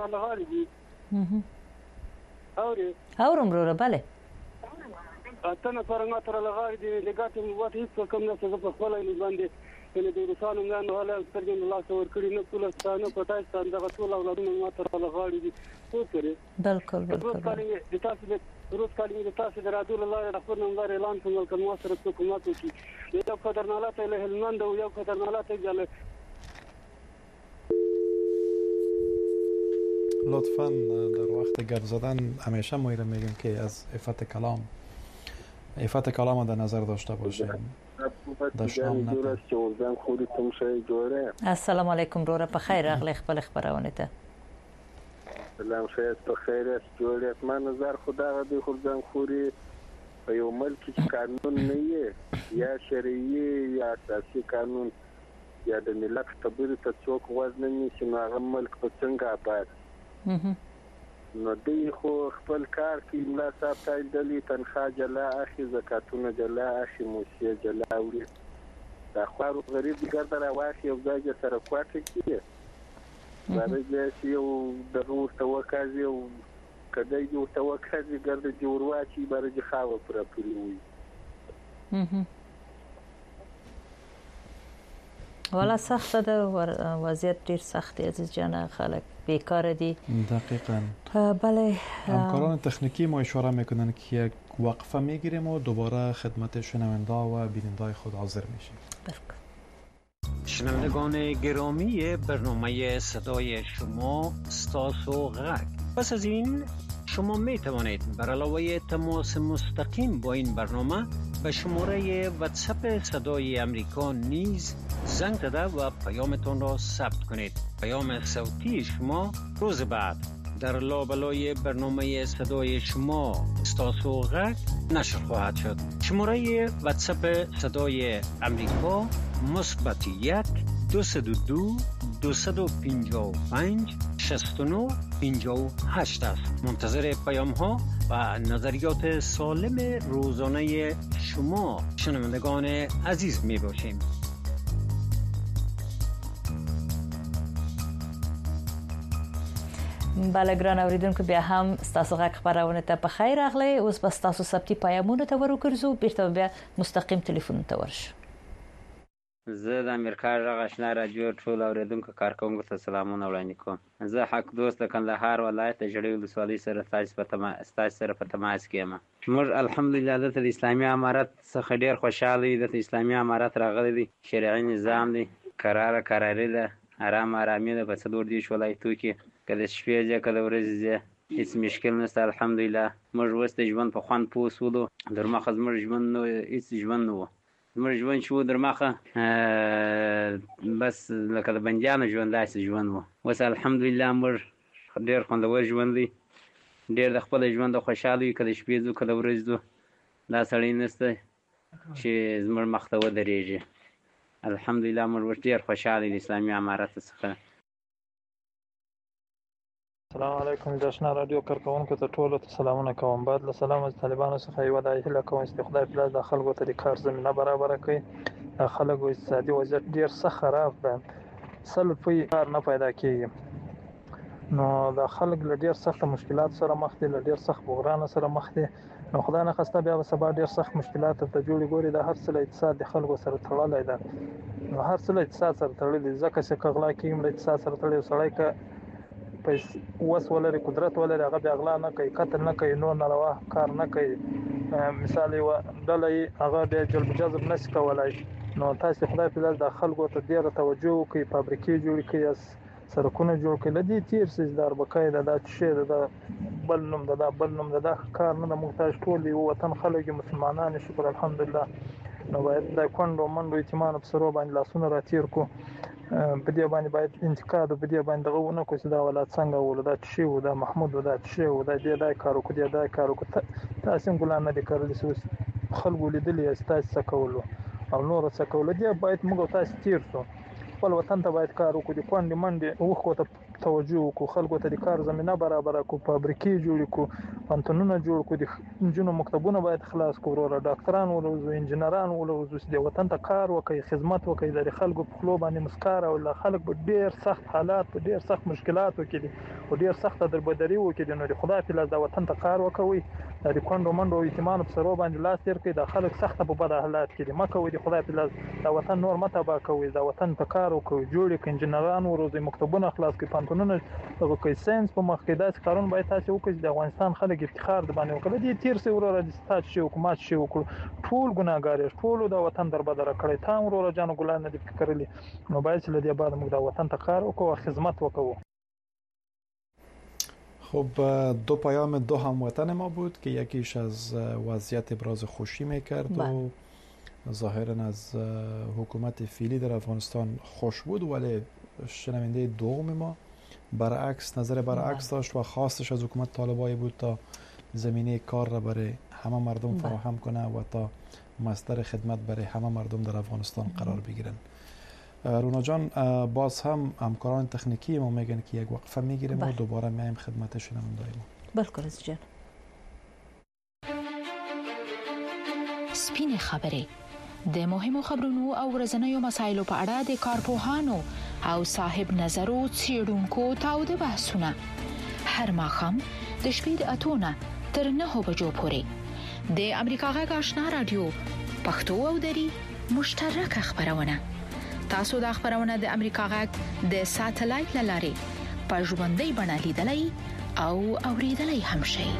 اورم ورو bale اتنه پرنګ تر لغاري دي لګاتې مو وته هیڅ کوم نه څه په خپل نه باندې کله د روسانو نه هله سترګې الله څور کړی نه ټول ستانه پټای دغه ټول اولادونه ما تر لغاري دي څه کوي بالکل بالکل د تاسو د روس کالي د تاسو د رادیو الله رحمت نمبر اعلان کوم کوم سره حکومت کی یو قدر نه لاته له هلمند او یو قدر نه لاته جل لطفاً در وقت گپ زدن همیشه ما میگیم که از عفت کلام عفت کلام در نظر داشته باشیم در شام نه السلام علیکم رورا په خیر اغلی خپل خبرونه ته سلام شاید په خیر است جوړیت ما نظر خدا غدي خورځان خوري په یو ملک کې قانون نه وي یا شرعي یا اساسي قانون یا د ملت خبرې ته څوک وزن نه شي نو هغه ملک په څنګه آباد نو دوی خو خپل کار کې ملا صاحب ته دلی تنخواه جلا اخی زکاتونه جلا اخی موسیه جلا وړي دا خوارو غریب ګرځي را واخی او ځای سره کوټه کې راځي چې یو دغه ورته وکړي او کله یو ورته وکړي ګرځي جوړواچی برج خاوه پر پوری وي والا سخت ده وضعیت ډیر سخت دی عزیز جان خلک بیکار دي دقیقاً بله همکاران تکنیکی ما اشاره میکنن که یک وقفه میگیریم و دوباره خدمت شنونده و بیننده خود حاضر میشیم. شنوندگان گرامی برنامه صدای شما استاس و غک پس از این شما می توانید بر علاوه تماس مستقیم با این برنامه به شماره واتساپ صدای امریکا نیز زنگ زده و پیامتان را ثبت کنید. پیام صوتی شما روز بعد در لابلای برنامه صدای شما استاس و غک نشر خواهد شد. شماره واتساپ صدای امریکا مثبت یک دویست و دو دویست و پنجاه و پنج شصت و نه پنجاه و هشت است. منتظر پیام ها و نظریات سالم روزانه شما شنوندگان عزیز می باشیم. بله ګران اوریدونکو بیا هم ستاسو غږ خبرونه ته په خیر راغلی. اوس به ستاسو ثبتي پیغامونه ته ورګرځو بیرته بیا مستقیم ټلیفون ته ورشو. زه د امریکا غږ آشنا رادیو ټول اوریدونکو کارکونکو ته سلامونه وړاندې کوم. زه حق دوست د کندهار ولایت د جړې ولسوالۍ سره تاسو په تماس تاسو سره په تماس کې یم. موږ الحمدلله د اسلامي امارت څخه ډیر خوشاله یو. د اسلامي امارت راغلی دی شرعي نظام دی قرار قراری ده آرام آرامي ده په څلور دیش ولایتو کې کله شپې ځه کله ورځې ځه هیڅ مشکل نشته الحمدلله. موږ اوس د ژوند په خوند پوه شولو. درمخه زموږ ژوند نو هیڅ ژوند نه و. زموږ ژوند چې و درمخه بس لکه د بندیانو ژوند داسې ژوند و. اوس الحمدلله موږ ډېر خوندور ژوند دی. ډېر د خپل ژوند د خوشحاله یو. کله شپې ځو کله ورځې ځو. دا سړی نشته چې زموږ مخ ته ودرېږي. الحمدلله موږ اوس ډېر خوشحاله د اسلامي امارت څخه. السلام علیکم د آشنا رادیو کارکونکو ته ټولو ته سلامونه کوم. بعد له سلام از طالبانو څخه یو د هیله کوم چې خدای په لاس د خلکو ته د کار زمينه برابر کړي. د خلکو اقتصادي وضعیت ډیر سخت خراب ده. سل په کار نه پیدا کیږي. نو د خلک له ډیر سخت مشکلات سره مخ دي. له ډیر سخت بحران سره مخ دي. نو خدای نه خسته بیا سبا ډیر سخت مشکلات ته جوړي ګوري. د هر څه له اقتصاد د خلکو سره تړلای ده. نو هر څه له اقتصاد سره تړلې ځکه چې کغلا کېم له اقتصاد سره تړلې سړی ک پیس وس ولري قدرت ولري هغه بیا غلا نه کوي قتل نه کوي نور ناروا کار نه کوي. مثال یو ډلې هغه د جلب جذب نشي کولای. نو تاسو خدای په لاس د خلکو ته ډیره توجه وکړئ. فابریکې جوړ کړئ سرکونه جوړ کړئ. لدی تیر سیس دار بقاید د شی د بل نوم د بل نوم د کار نه محتاج ټول یو وطن خلک مسلمانان شکر الحمدلله. نو باید د کندو منډو ایتمان په سرو باندې لاسونه راتیر کو. په دې باندې باید انتقاد په دې باندې غوونه کو چې دا ولادت څنګه ولادت شي و دا محمود ولادت شي و دا دې دای کارو کو دې دای کارو کو تاسو ګلان نه کړل سوس خلکو لیدلې تاسو څه کولو او نور څه کولو دې باید موږ تاسو تیر سو خپل وطن ته باید کار وکړو. د کونډې منډې وخت ته توجه وکړو. خلکو ته د کار زمينه برابر کړو. فابریکې جوړ کړو. پانتونونه جوړ کړو. د انجینو مکتبونه باید خلاص کړو. ډاکټران ولوزو انجینران ولوزو د وطن ته کار وکړي خدمت وکړي. د خلکو په خلو باندې مسکار او خلک په ډیر سخت حالات په ډیر سخت مشکلات وکړي او ډیر سخت دربدري وکړي. نو د خدای په لاس د وطن ته کار وکوي. د کونډو منډو ایتمان په سرو باندې لاس تیر کړي. د خلک سخت په بد حالات کې مکه وي. د خدای په لاس د وطن نور متابع کوي. د وطن ته کار وکوي. جوړ کړي انجینران وروزي مکتبونه خلاص کړي. پانتونونه دغه کوي ساينس په مخ کې داسې کارونه باید تاسو وکړئ. د افغانستان خلک افتخار د باندې وکړي. دي تیر سي وروره د ستات شي حکومت شي وکړو. ټول ګناګار ټول د وطن دربدر کړي. تا وروره جانو ګلان نه دي فکرلي. نو باید چې لدی بعد موږ د وطن ته کار وکړو او خدمت وکړو. خب دو پیام دو هموطن ما بود که یکیش از وضعیت ابراز خوشی میکرد و ظاهرا از حکومت فعلی در افغانستان خوش بود، ولی شنونده دوم ما برعکس نظر برعکس داشت و خواستش از حکومت طالبایی بود تا زمینه کار را برای همه مردم فراهم کنه و تا مصدر خدمت برای همه مردم در افغانستان قرار بگیرن. رونا جان باز هم همکاران تکنیکی ما میگن که یک وقفه میگیریم و دوباره میایم خدمت شنونده‌های ما. بالکل از جان. سپینې خبرې د مهمو خبرونو او ورځنیو مسایلو په اړه د کارپوهانو او صاحب نظرو څېړونکو تاوده بحثونه هر ماښام د شپې د اتونه تر نهو بجو پورې د امریکا غږ آشنا رادیو پښتو او دری مشترکه خبرونه. تاسو د خبرونه د امریکا غږ د ساتلایت لارې په ژوندۍ بڼه لیدلای او اوریدلای هم شئ.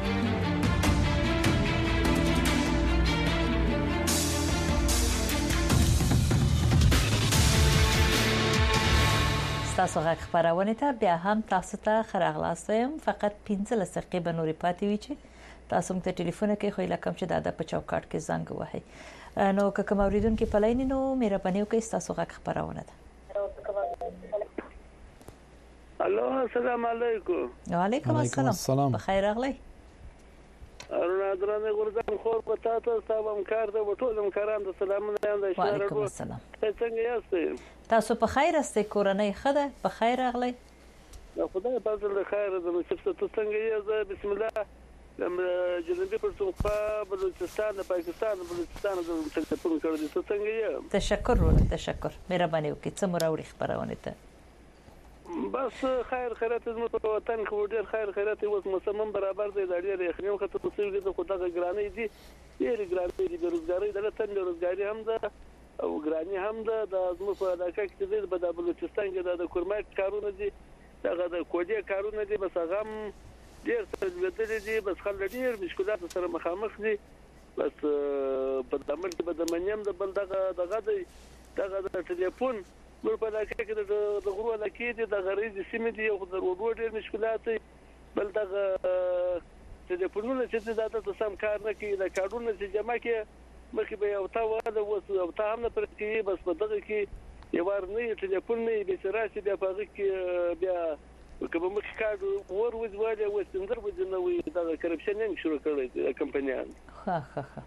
تاسو غږ خبرونه ته بیا هم تاسو ته خراغلاست ویم. فقط پنځلس دقیقې به نورې پاتې وي چې تاسو موږ ته ټلیفون کې خو لکه چې دا په چوکاټ کې زنګ وهي. نو که کوم اوریدونکو په لاین نو مهرباني وکړئ تاسو غږ خبرونه ده. الو السلام علیکم. وعلیکم السلام. بخیر راغلی. ارونا درانه ګورځم خور په تاسو سلام کار ده ټول همکاران ته سلامونه وایم. وعلیکم السلام. څنګه یاست؟ تاسو په خیر استئ؟ کورنۍ ښه ده؟ په خیر راغلی؟ خدای په فضل خیر ده. نو چې تاسو څنګه یاست؟ بسم الله. جنوبي پښتونخوا بلوچستان پاکستان بلوچستان د ټلیفون کړی څه څنګه یې؟ تشکر ورته تشکر. مهرباني وکړئ څه مراوړي خبرونه ته. بس خیر خیرات زموږ په وطن کې ډېر خیر خیرات اوس مسمم برابر دی. د ډېر یخنیو خطر تصویر د خدای ګرانې دي. ډېر ګرانې دي. بیروزګاری د تن بیروزګاری هم ده او ګرانی هم ده. د زموږ په علاقه کې د بلوچستان کې د کورماک کارونه دي. دغه د کوډي کارونه دي. بس هغه ډیر څه دي. بس خلک ډیر مشکلات سره مخامخ دي. بس په دمر کې به د منیم د بل دغه دغه دی دغه د ټلیفون نور په علاقه کې د غرو علاقې دي د غریز سیمې دي او د ورو ډیر مشکلات دي. بل دغه ټلیفونونه چې د تاسو سم کار نه کوي د کارونه چې جمع کې مخې به یو تا واده وس او تا هم نه پرې بس په دغه کې یو ور نه ټلیفون نه به سراسي بیا په کې بیا کوم مخ کار ور وځواله وستندر وځنوي دا کرپشن هم شروع کړی کمپانیان. ها ها ها.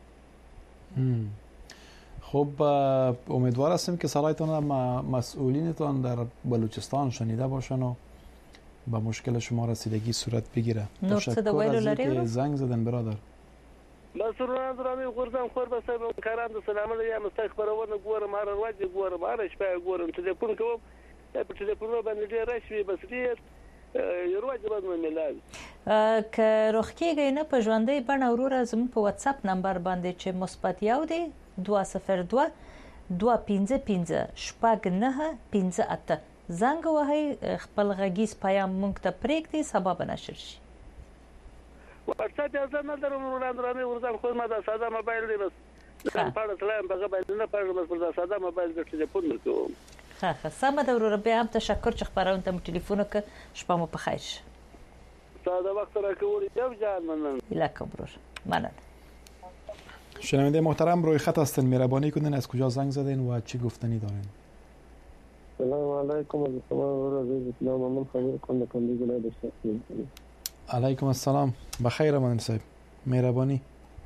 خب امیدوار هستیم که صدایتان مسئولینتان در بلوچستان شنیده باشن و به مشکل شما رسیدگی صورت بگیره. تشکر از اینکه زنگ زدن برادر. بس روان درامي غورځم خور به سم کاران د سلامونه یا مستخبرونه ګورم هر ورځ ګورم هر شپه ګورم ټلیفون کوم په ټلیفون باندې ډیر راشي بس ډیر یو ورځ باندې ملال که روخکیږي نه په ژوندۍ بڼه وروره زموږ په واتس اپ نمبر باندې چې مثبت یو دی دوه صفر دوه دوه پنځه پنځه شپږ نه پنځه اته زنګ وهي خپل غږیز پیغام مونږ ته پرېږدي سبا به نشر شي. واتس اپ یې ځنه درم وړاندې ورځم خو ما دا ساده موبایل دی بس په سلام په غوښبه نه پاره بس په ساده موبایل د ټلیفون کوم. ها ها سم د ورور به هم تشکر چې خبرونه ته ټلیفون ک شپه مو په خیر شه. ساده وخت راکوړی یو جان منن. الهکم برور منن. شنونده محترم روی خط هستین مهربانی کنین از کجا زنگ زدین و چی گفتنی دارین؟ سلام علیکم و رحمت الله و من خبر کنم کندی گلای داشته. علیکم السلام بخیر من صاحب مهربانی.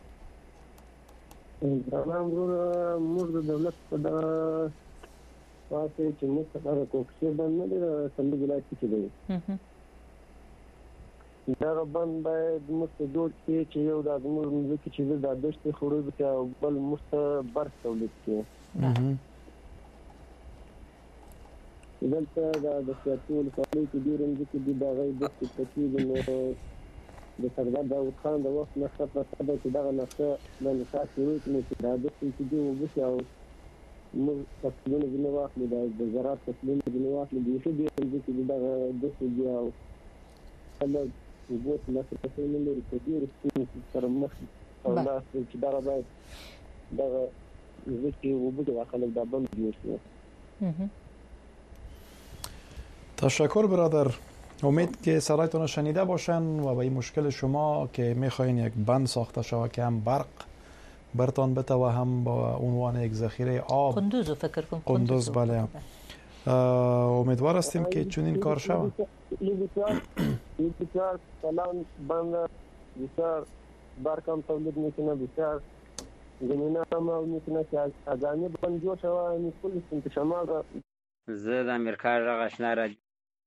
سلام برو مرد دولت دا واسه چې موږ سره کوکسي باندې د کندی گلای کې دی. دا باندې باید موږ جوړ کړو چې یو د موږ مځکه چې د دشت خوري به بل مستبر تولید کړي. دلته د سیاسي ولسوالۍ کې ډېر مځکې دي دا غي د تکلیف نو د سردار داود خان د وخت نه څخه پاتې چې دا نقشه د نصاب شروع کړي چې دا د څه دی وبسي او موږ تاسو نه واخلو د زراعت تسلیم نه واخلو د څه دی چې دا د څه دی او الله وګورئ چې تاسو څه نه لري په دې رسمي سره مخ او دا چې دا راځي دا ځکه وبده واخلو دا باندې جوړ تشکر برادر. امید که صدایتون رو شنیده باشن و به این مشکل شما که میخواین یک بند ساخته شود که هم برق برتان بته و هم با عنوان یک ذخیره آب قندوز فکر کنم قندوز بله امیدوار هستیم که چنین کار شود. بسیار سلام بند بسیار برق هم تولید میکنه بسیار زمینه هم میکنه که از آنی بند جو شود این کل شمال زه د امریکا غږ آشنا رادیو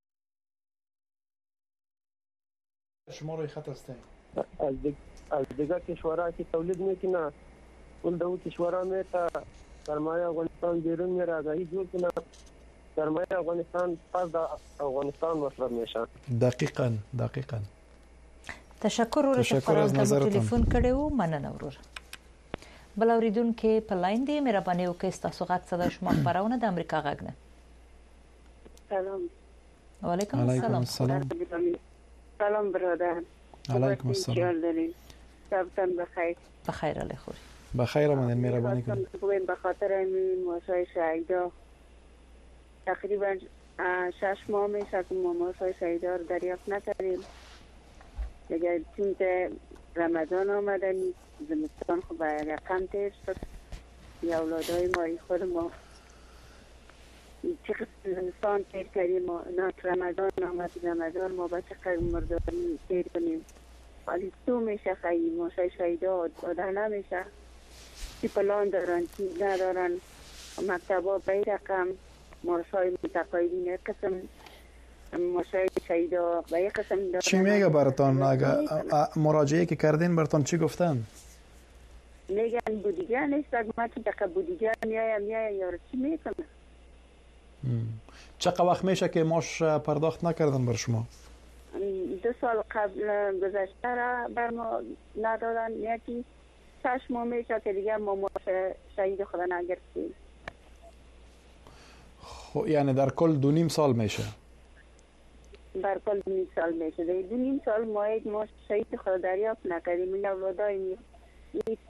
شما روی خط هستین از دیگه از دیگه کشورها که تولید میکنه اون دو کشورها میتا سرمایه افغانستان بیرون میره آگاهی جور کنه سرمایه افغانستان پس در افغانستان مصرف میشه. دقیقاً دقیقاً. تشکر ورته خبرونه ته ټلیفون کړو مننه ورور. بل اوریدونکو په لاین دی مهرباني وکړئ تاسو غږ صدا شما خبرونه د امریکا غږ نه. سلام. وعلیکم السلام. سلام برادر. علیکم السلام. شبتان بخیر. بخیر علی خوری. بخیر آمدین مهربانی کنید. خوبین به خاطر این موسای شهیدا تقریبا شش ماه میشه که ما موسای شهیدا رو دریافت نکردیم. دیگه چون که رمضان آمدن زمستان خب رقم تیر شد یا اولادای مایی خود ما چقدر زمستان تیر کردیم ما نه رمضان آمد رمضان ما با چقدر مردانی تیر کنیم ولی تو میشه خیلی موسای شهیدا آده نمیشه چی پلان دارن چی ندارن مکتبا بای رقم موسای متقاعدین قسم موسای شهیدا و یک قسم دارن. چی میگه براتون اگه مراجعه که کردین براتون چی گفتن؟ میگن بودیجه نیست اگه ما که دقیقه بودیجه میایم میایم یا چی میکنه. چقدر وقت میشه که ماش پرداخت نکردن بر شما؟ دو سال قبل گذشته را بر ما ندادن یکی شش ماه میشه که دیگه ما ماش شهید خدا نگرفتیم. خب یعنی در کل دو نیم سال میشه؟ در کل دو نیم سال میشه. در دو نیم سال ما یک ماش شهید خدا دریافت نکردیم. این اولادای نیست.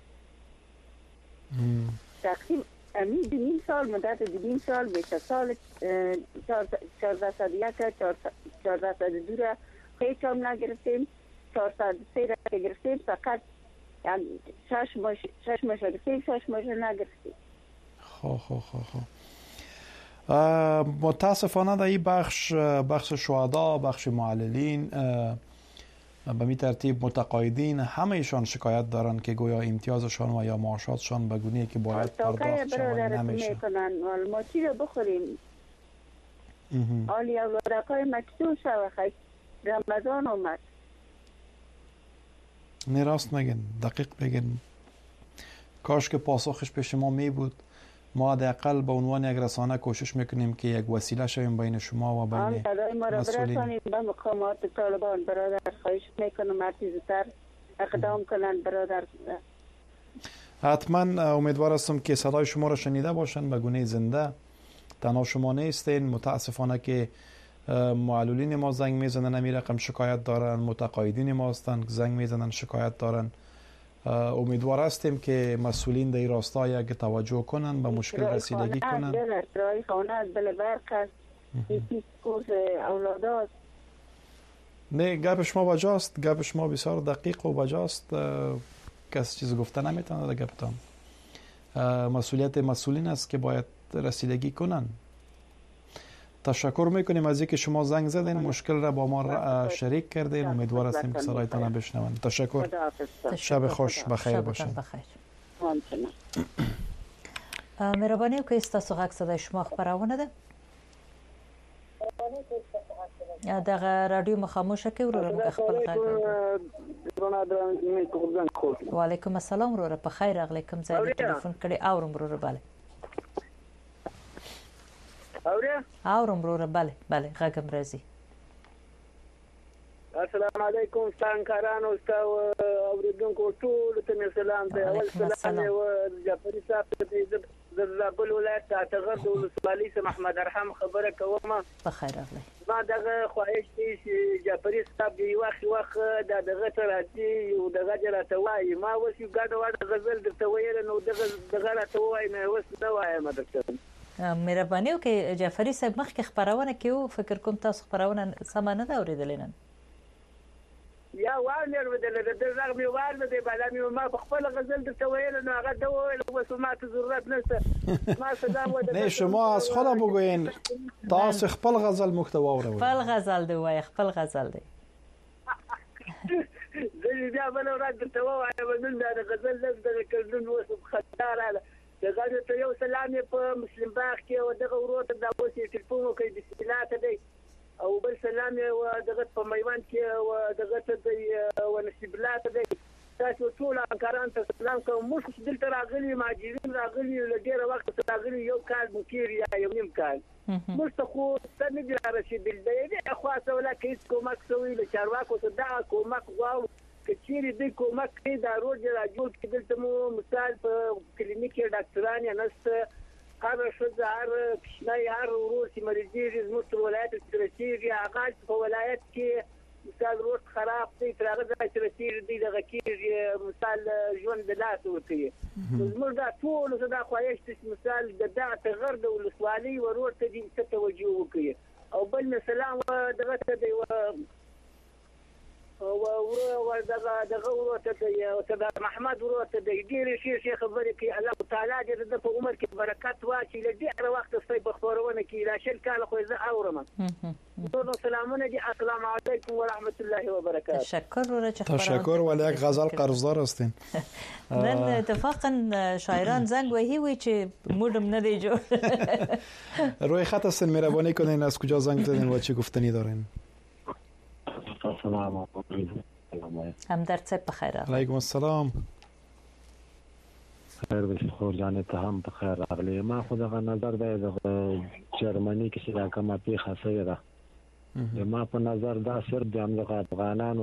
تقریبا امی دو نیم سال مدت دو نیم سال میشه. سال چهارده صد یک چهارده صد دو را هیچ هم نگرفتیم. چهارصد سه را که گرفتیم فقط یعنی شش ماش شش ماش گرفتیم شش ماش نگرفتیم. خب خب خب خب متاسفانه در این بخش بخش شهدا بخش معللین به می ترتیب متقاعدین همه ایشان شکایت دارن که گویا امتیازشان و یا معاشاتشان به گونه‌ای که باید پرداخت شود نمیشه. ما چی رو بخوریم؟ حالی اولادکای مکتوب شود خیلی رمضان اومد. نه راست میگن دقیق بگن. کاش که پاسخش پیش ما می بود. ما حداقل به عنوان یک رسانه کوشش میکنیم که یک وسیله شویم بین شما و بین مسئولین. به مقامات طالبان برادر خواهش میکنم مرتی زودتر اقدام کنند برادر. حتما امیدوار هستم که صدای شما را شنیده باشند به گونه زنده. تنها شما نیستین. متاسفانه که معلولین ما زنگ میزنن همین رقم شکایت دارن. متقاعدین ما هستند زنگ میزنن شکایت دارن. امیدوار هستیم که مسئولین در این راستا یک توجه کنن به مشکل رسیدگی کنن. رای خانه از بله برق است یکی کورس اولاداست. نه گپ شما بجاست. گپ شما بسیار دقیق و بجاست. کسی چیز گفته نمیتونه در گپتان. مسئولیت مسئولین است که باید رسیدگی کنن. تشکر میکنیم از اینکه شما زنگ زدین مشکل را با ما شریک کردین. امیدوار هستیم که صدایتان را بشنوند. تشکر. شب خوش بخیر باشین. مهرباني وکړئ تاسو غږ صدای شما خبرونه ده. دغه رادیو مخاموشه کې ورور خپل غږ. وعلیکم السلام ورور په خیر راغلی کوم ځای ټلیفون کړي اورم ورور bale. اوریا اورم ورور bale bale غږم راځي. السلام علیکم ستانکاران او اوریدونکو ټول ته سلام دی. اول سلام او جعفری صاحب ته د زابل ولایت ته د ولسوالۍ سم احمد ارحم خبره کوم. بخیر راغلی. ما دغه خواهش دی چې جعفری صاحب دی وخت وخت د دغه تراتي او دغه جراته وای ما وسی ګډ وړ غزل درته ویل نو دغه دغه راته وای نه وس نه وایم درته. مهرباني وکړئ جعفری صاحب مخکې خبرونه کوي فکر کوم تاسو خبرونه سم نه دا اوریدل نه. یا وانر ودل د زغ می وار د بالا ما خپل غزل درته ویل نو هغه د ویل وس ما ته ضرورت نشته. ما صدا و نه شما از خود بگوین تاسو خپل غزل محتوا وروي. خپل غزل دی وای خپل غزل دی. زه بیا بل ورځ درته وایم نن دا غزل د کړنو وس خطر دغه ته یو سلام په مسلم باغ کې او دغه وروته د اوسې ټلیفون کوي بسم الله ته دی او بل سلام او دغه په میوان کې او دغه ته دی او نصیب الله ته دی تاسو ټول انکاران ته سلام کوم موږ دلته راغلي ماجرین راغلي لږه وخت راغلي یو کال مکیر یا یو نیم کال موږ ته خو څنګه دی راشي د اخواته ولا کیس کومک سوي له چارواکو ته دا کومک غواړو کچېری د کومک کې دا روډ راجوړ کېدل ته مو مثال په کلینیک کې ډاکټران یا نست هر شوزه هر کښنای هر ورور چې مریضي زموږ ولایت ترسيږي هغه په ولایت کې مثال روډ خراب دی ترغه ځای ترسيږي دی دغه کې مثال ژوند د لاس وتی زموږ دا ټول څه دا خوایشت مثال د دغه غرد او لسوالي ورور ته دي څه توجه وکړي او بل سلام دغه ته دی او ورو دغه دغه وروته دی او ته محمد وروته دی ډیر شي شي خبرې کوي الله تعالی دې د په عمر کې برکت واچي له ډیر وخت ستې په خبرونه کې لا شل کال خو زه اورم نو سلامونه دي السلام علیکم و رحمت الله و برکاته تشکر ورچ تشکر ولی یک غزل قرضدار هستین من اتفاقا شاعران زنگ وهی وی چې مودم نه دی جوړ روی خط هستین مهربانی کنین از کجا زنگ زدین و چی گفتنی دارین السلام علیکم همدرد صاحب بخیر علیکم السلام خیر بشي خو ځان ته هم بخیر راغلی ما خو دغه نظر دی د جرمني کې چې دا کومه پیښه شوې ده ما په نظر دا صرف د همدغه افغانانو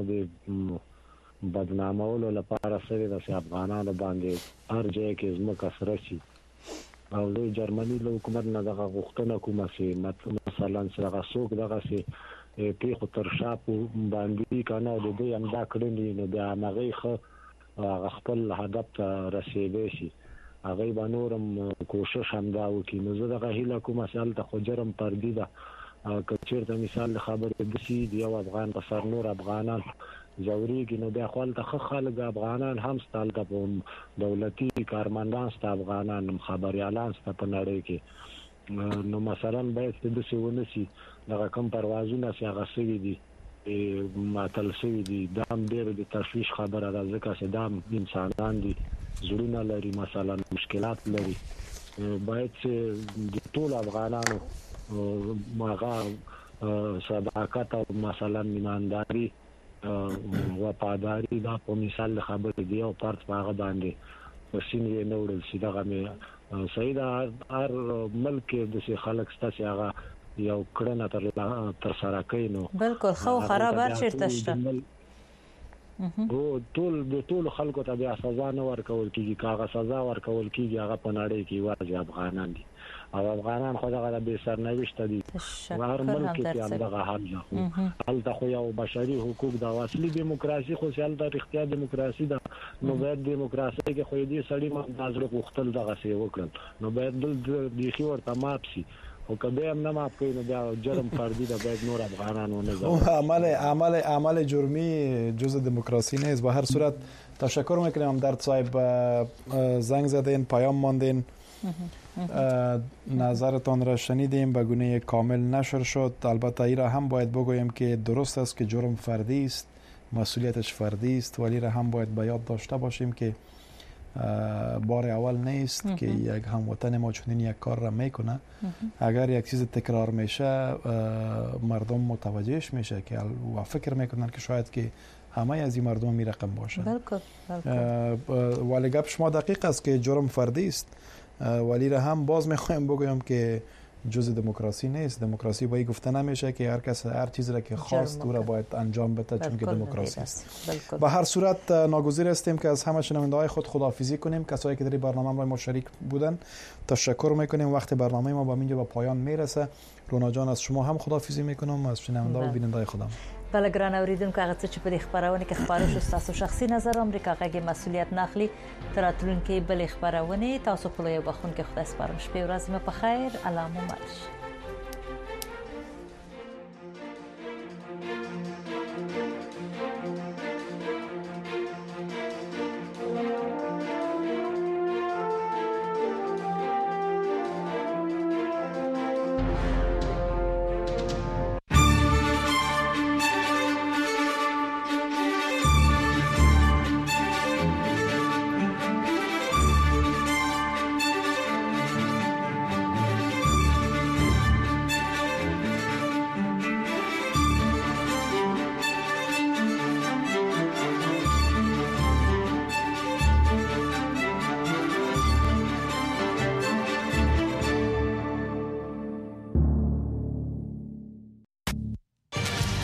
د بدنامولو لپاره شوې ده چې افغانانو باندې هر ځای کې ځمکه سره شي او د جرمني له حکومت نه دغه غوښتنه کومه چې مثلا چې هغه څوک دغه چې پیښو تر شاپو باندې کنه د دې هم دا کړنی نو د هغه خو خپل هدف ته رسیدي شي هغه باندې هم کوشش هم دا وکړي نو زه دغه هیله کوم چې ته خو جرم پردي ده کچېرته مثال خبره د سي دی او افغان په سر نور افغانان زوريږي نو د خپل ته خلک افغانان هم ستال د دولتي کارمندان ست افغانان خبريالان ست په نړۍ کې نو مثلا باید د څه ونسي دغه کوم پروازونه چې هغه سوي دي ماتل سوي دي دا هم ډېر د تشویش خبره ده ځکه چې دا انسانان دي زړونه لري مثلا مشکلات لري باید چې د ټول افغانانو ماغه صداقت او مثلا ایمانداري وفاداری دا په مثال خبره دی او پارت هغه باندې وسینې نه وړل شي دغه مې سیدا هر ملک د خلک ستاسو هغه یو کړنه تر تر سره کوي نو بالکل خو خراب چیرته شته او ټول د ټول خلکو ته بیا سزا نه ورکول کیږي کاغه سزا ورکول کیږي هغه په نړۍ کې واځي افغانان دي او افغانان خو دغه به سرنوشت دي هر ملک کې همدغه حال ده هلته خو یو بشري حقوق د اصلي دیموکراسي خو سیال د اختیار دیموکراسي ده نو باید دیموکراسي کې خو دې سړی مازره وختل دغه سی وکړل نو باید د دې ورته ماپ شي او کله هم نه ماپ کوي نو بیا جرم فردی ده باید نور افغانانو نه عمل عمل عمل جرمی جزء دموکراسی نیست به هر صورت تشکر میکنم همدرد صاحب زنگ زدین پیام ماندین نظرتان را شنیدیم به گونه کامل نشر شد البته ای را هم باید بگویم که درست است که جرم فردی است مسئولیتش فردی است ولی را هم باید به یاد داشته باشیم که بار اول نیست که یک هموطن ما چنین یک کار را میکنه اگر یک چیز تکرار میشه مردم متوجهش میشه که و فکر میکنن که شاید که همه از این مردم می رقم باشه ولی گپ شما دقیق است که جرم فردی است ولی را هم باز میخوایم بگویم که جزء دموکراسی نیست دموکراسی باید گفته نمیشه که هر کس هر چیزی را که خواست او را باید انجام بده چون که دموکراسی است به هر صورت ناگزیر هستیم که از همه شنونده های خود خداحافظی کنیم کسایی که در برنامه ما شریک بودن تشکر میکنیم وقت برنامه ما با اینجا به پایان میرسه رونا جان از شما هم خداحافظی میکنم از شنونده و بیننده خودم بله ګران اوریدونکو هغه څه چې په دې خبرونه کې خبرو شو تاسو شخصي نظر امریکا غږی مسؤلیت ناخلي تراتلونکو بل خبرونه تاسو په یو بخون کې خدای سپارم شپه ورځ مې په خیر الله مو مل